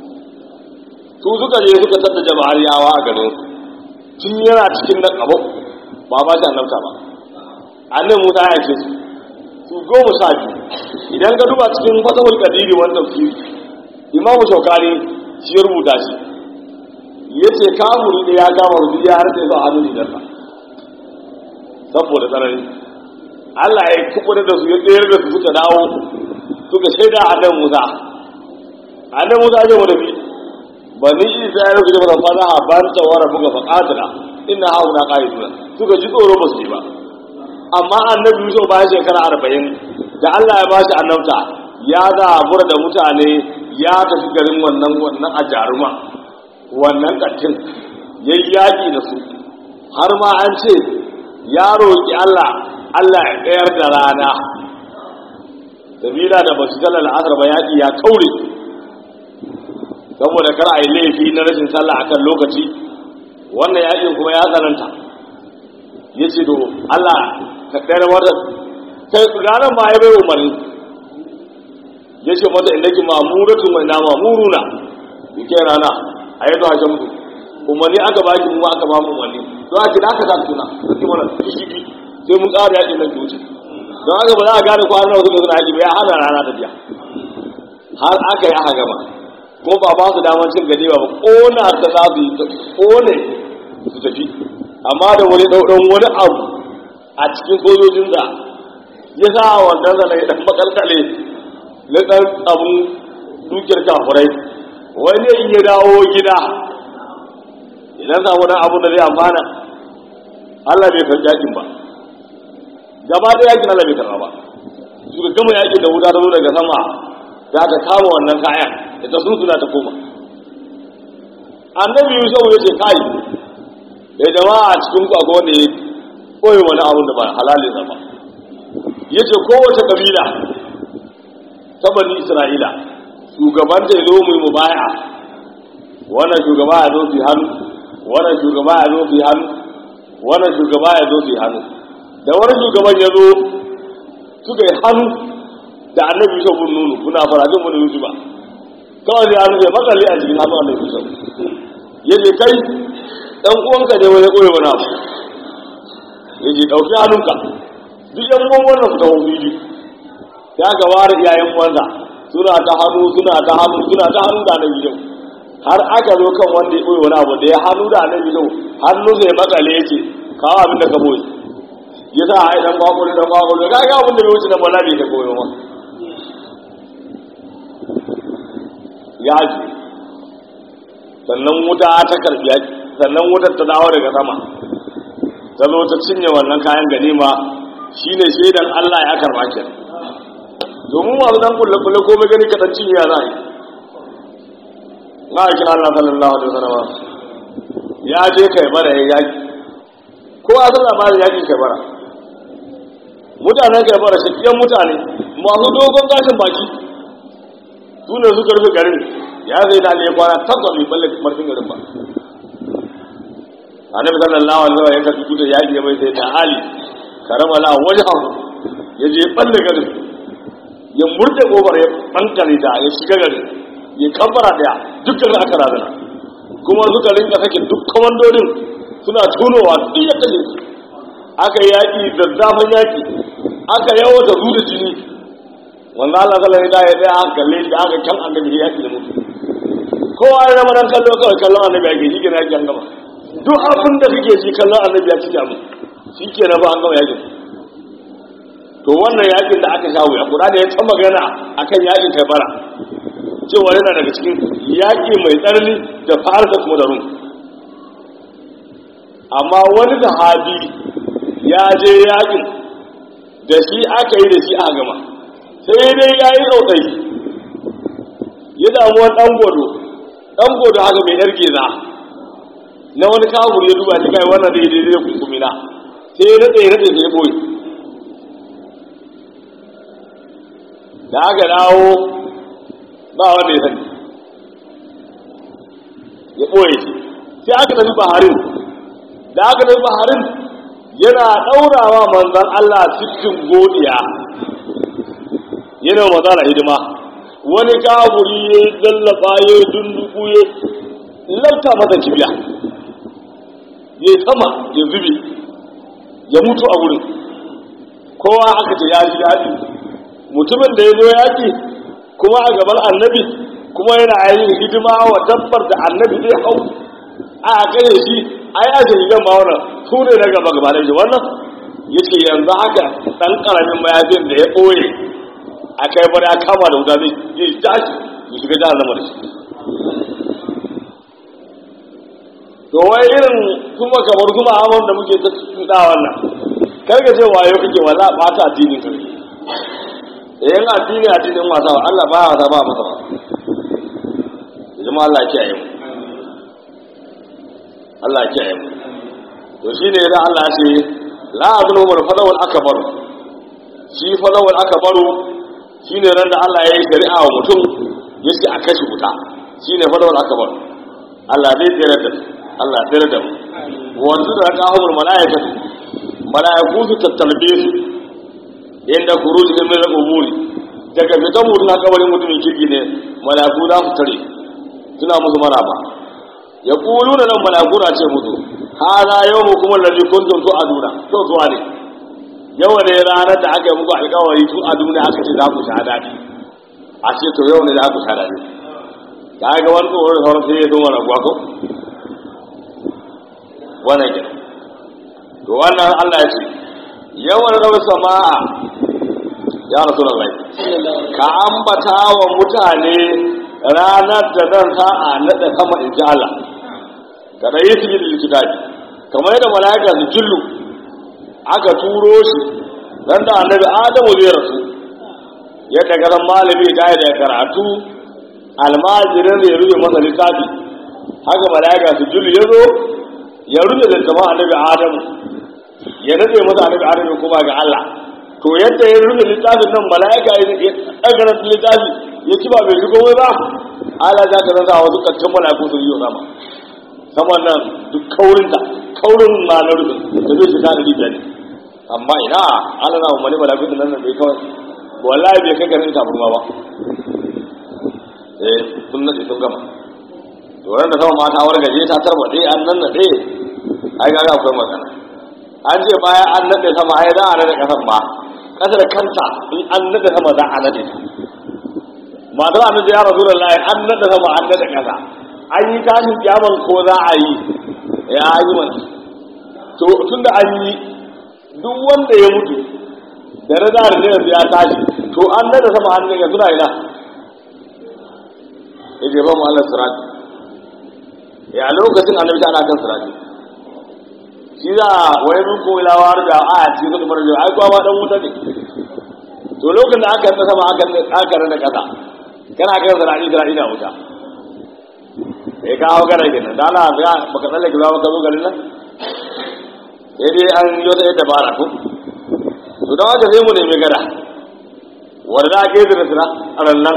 su suka je suka tatta jama'ar yawa a garin tun yana cikin nan abu ba ba shi annabta ba annabi musa ya ce su su goma sha biyu idan ka duba cikin fasahul kadiri wanda su imamu shaukani shi ya rubuta shi ya ce kamuri da ya kama rufi ya harfe ba hannun idansa saboda tsanani Allah ya kubuta da su ya tsayar da su suka dawo suka shaida a nan musa a nan musa ce wani bi ba ni isa ya rufe da ba fana a ban tsawara buga faƙatula ina hau na ƙa'iduna suka ji tsoro ba su yi ba amma annabi yusuf bayan shekara arba'in da Allah ya bashi annabta ya zabura da mutane ya tafi garin wannan wannan a jaruma wannan ƙarfin ya yi yaƙi da su har ma an ce ya roƙi Allah Allah ya tsayar da rana sabila da basu sallar asar ba yaƙi ya kaure saboda kar a yi laifi na rashin sallah akan lokaci wannan yaƙin kuma ya tsananta ya ce to Allah ka tsayar wata kai ranar ma ya bai umarni ya ce mata inda ki mamuratu mai na mamuruna yake rana a yi zuwa shamsu umarni aka baki mu aka ba mu umarni don haka da aka ta suna suke mana kishi sai mun ƙara yaƙin nan ki wuce don haka ba za a gane kwanan wasu da suna yaƙi ba ya hana rana tafiya har aka yi aka gama ko ba ba su damar cin ganewa ba ƙona ta za su yi ta ƙone su tafi amma da wani ɗauɗan wani abu a cikin sojojin da ya sa wannan zana ya ɗan makalkale na ɗan abun dukiyar kafurai wani in ya dawo gida idan samu dan abun da zai amfana Allah bai karɓi yakin ba gaba da yakin Allah bai karɓa ba su ga gama yakin da wuta ta zo daga sama za ta kama wannan kayan da ta sun suna ta koma annabi Yusuf ya ce kai da jama'a a cikin ku akwai wanda ya koyi wani abun da ba halalin sa ba yace kowace kabila ta bani Isra'ila shugaban da ya zo mu mu baya wannan shugaba ya zo fi hannu wannan shugaba ya zo fi hannu wannan shugaba ya zo fi hannu da wani shugaban ya zo suka yi hannu da annabi Yusuf bin Nunu kuna farajin mun Yusuf ba kawai ya nuna makali a cikin hannu annabi Yusuf yace kai dan uwanka ne wani koyi wani abu yace dauki hannunka duk yan uwan wannan su tawo fili ya ga ware iyayen wanda suna ta hannu suna ta hannu suna ta hannu da annabi Yusuf har aka zo kan wanda ya koyi wani abu da ya hannu da annabi Yusuf hannu zai makale yace kawo abin da ka boye yasa ai dan kwakwalo dan kwakwalo ka ga abin da bai wuce da bala'i ka koyo ma yaji sannan wuta ta karbi yaji sannan wutar ta dawo daga sama ta zo ta cinye wannan kayan ganima shine shaidan Allah ya karba ki domin wa dan kullu kullu ko gani ka dan cinye ya zai na kira Allah sallallahu alaihi wasallam ya je kai bara ya yaki ko a san labarin yaki kai bara mutanen kai bara shi yan mutane masu dogon gashin baki su ne suka rufe garin ya zai da ne kwana takwas mai balle marfin garin ba annabi sallallahu alaihi wasallam ya karbi tutar yaƙi ya bai sai da Ali karama la wajhahu ya je balle garin ya murde kofar ya bankare ta ya shiga garin ya kabbara daya dukkan aka razana kuma suka rinka sake duk komandodin suna tunowa duk ya kalle su aka yaki zazzafan yaki aka yawo da zuwa jini wanda Allah sallallahu alaihi wasallam ya aka kalle da aka kan annabi yaki da mutu kowa ya zama dan kallo kawai kallon annabi yaki shi ke na yaki an gama duk abin da kake shi kallon annabi ya ci jamu shi ke na ba an gama yakin to wannan yakin da aka shawo ya kura da ya ta magana akan yakin Kaibara cewa yana daga cikin yaki mai tsarni da farsa kuma da rum amma wani sahabi ya je yakin da shi aka yi da shi a gama sai dai ya yi tsotsai ya damu wani ɗan godo ɗan godo haka mai ɗarge za na wani kafur ya duba shi kai wannan daidai zai kunkumina sai ya rade ya rade sai ya boye da aka dawo ba wanda ya sani ya boye shi sai aka tafi baharin da aka tafi baharin yana ɗaurawa manzan Allah cikin godiya yana mazara hidima wani kafuri ya zallafa ya dunduku ya lafta masa kibiya ya sama ya zube ya mutu a wurin kowa aka ce ya ji daɗi mutumin da ya zo yaƙi kuma a gaban annabi kuma yana yin hidima wa dabbar da annabi zai hau a kare shi a yi ajiyar zan ma wannan su ne na gaba gaba da shi wannan ya ce yanzu haka ɗan ƙaramin mayafin da ya ɓoye a kai bari a kama da wuta zai yi tashi ya shiga jihar zama da shi to wai irin kuma kamar kuma amon da muke ta tuɗa wannan karka ce wayo kake wala ɓata addinin ka yin addini addinin wasa wa Allah ba wasa ba masa ba jama'a Allah kiyaye mu Allah kiyaye mu to shine idan Allah ya ce la azlumul falawul akbar shi falawul akbar shine ran da Allah ya yi shari'a wa mutum yace a kashi wuta shine falawul akbar Allah zai tsere da Allah tsere da mu wanzu da kahumul malaikatu malaiku su tattalbe su inda kuruji min al-umuri daga fitan mutum na kabarin mutumin kirki ne malaiku za su tare suna musu maraba ya kulu da nan malaiku na ce musu hada yawmu kuma allazi kuntum tu'aduna to zuwa ne yawa ne ranar da aka yi muku alƙawari tu aduna aka ce za ku sha dadi a ce to yau ne za ku sha dadi ka ga wani tsoron sauran sai ya zo mana kuwa ko wannan ke to wannan Allah ya ce yawan rawar sama'a ya rasu da rai ka ambata wa mutane ranar da zan sa a naɗa sama in ji Allah ka ɗaya su yi da likitabi kamar yadda mala'ika su jullu aka turo shi dan da annabi adamu zai rasu yadda garan malami ya da karatu almajirin ya rufe masa littafi haka mala'ika su jullu ya zo ya rufe da jama'a annabi adamu ya rufe masa annabi adamu kuma ga Allah to yadda ya rufe littafin nan mala'ika ya ɗaga littafi ya ci ba bai shigo wai ba Allah za ka rasa wasu ƙarshen mala'iku su yi sama saman nan duk kaurin da kaurin ma na rufin da zai shiga da rijiya ne amma ina Allah na umarni mala'iku da nan bai kawai wallahi bai kai garin taburma ba eh sun nade sun gama to wannan sama mata wargaje ta tarbaɗe an nan nade ai ga akwai magana an ce baya an nade sama ai za a nade kasan ba kasar kanta in an nade sama za a nade ta matar annabi ya rasu da layi an nada sama an nada kasa an yi tashin kyaman ko za a yi ya yi mana to tun da an yi duk wanda ya mutu da rana da yanzu ya tashi to an nada sama an nada suna ina ya ce ba mu Allah sirati ya lokacin annabi ana kan sirati shi za wai mun ko ilawar da a ci su kuma da ai kwa dan wuta ne to lokacin da aka nada sama aka aka nada kasa kana kan zarani zarani da wuta sai ka hau gara kenan da Allah ya baka tsalle ki ba ka zo garin nan sai dai an yi wata yadda bara ko to da haka sai mu nemi gada wanda ake da sira a nan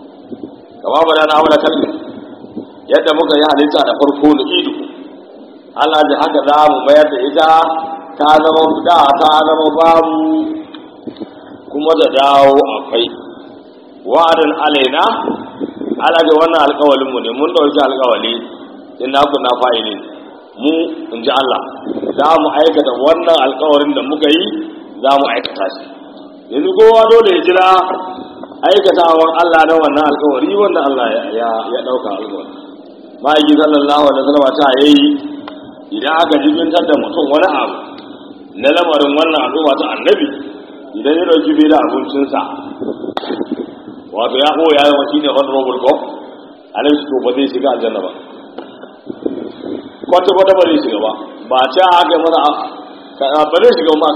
kama ba da na wala kalli yadda muka yi halitta da farko da ido Allah ji haka za mu mayar da ita ta zama da ta zama babu kuma da dawo akwai wa'adin alaina ala ga wannan alƙawalin mu ne mun dauki alƙawali inna kunna fa'ilin mu in ji Allah za mu aikata wannan alƙawarin da muka yi za mu aikata shi yanzu kowa dole ya jira aikatawan Allah na wannan alƙawari wanda Allah ya ya dauka alƙawari ma'aiki sallallahu alaihi wasallam ta yayi idan aka jibintar da mutum wani abu na lamarin wannan al'umma ta annabi idan ya dauki bai da abincinsa wato ya koya ya zama shine honorable ko alai su ba zai shiga aljanna ba kwata kwata ba zai shiga ba ba ta aka mana ba zai shiga ma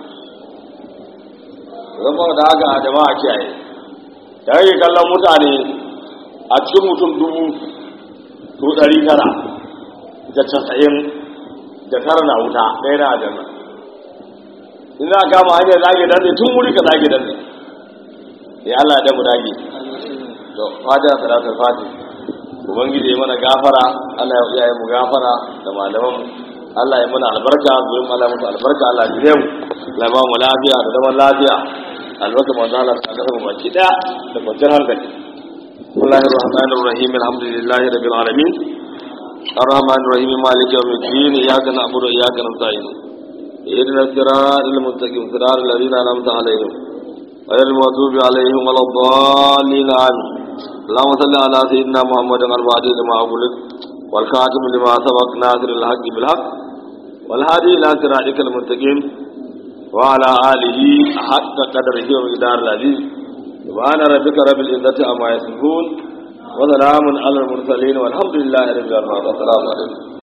zama da haka a jama'a kiyaye da yake kallon mutane a cikin mutum dubu to ɗari tara da casa'in da tara na wuta ɗaya na aljanna in za a kama hanyar zage danne tun wuri ka zage danne ya Allah da mu dage to fatiha salatul fatih ubangiji ya mana gafara Allah ya yi mu gafara da malaman Allah ya mana albarka gurin Allah musu albarka Allah ya mu Allah ba mu lafiya da zaman lafiya albarka manzo Allah ta gaba baki daya da kwanciyar hankali Bismillahir Rahmanir Rahim Alhamdulillahi Rabbil Alamin Ar-Rahmanir Rahim Maliki Yawmiddin Iyyaka na'budu wa iyyaka nasta'in Ihdinas siratal mustaqim siratal ladzina an'amta 'alaihim غير المغضوب عليهم ولا الضالين آمين اللهم صل على سيدنا محمد الفاتح لما أغلق والخاتم لما سبق ناصر الحق بالحق والهادي إلى صراطك المستقيم وعلى آله حق قدره ومقداره العظيم سبحان ربك رب العزة عما يصفون وسلام على المرسلين والحمد لله رب العالمين السلام عليكم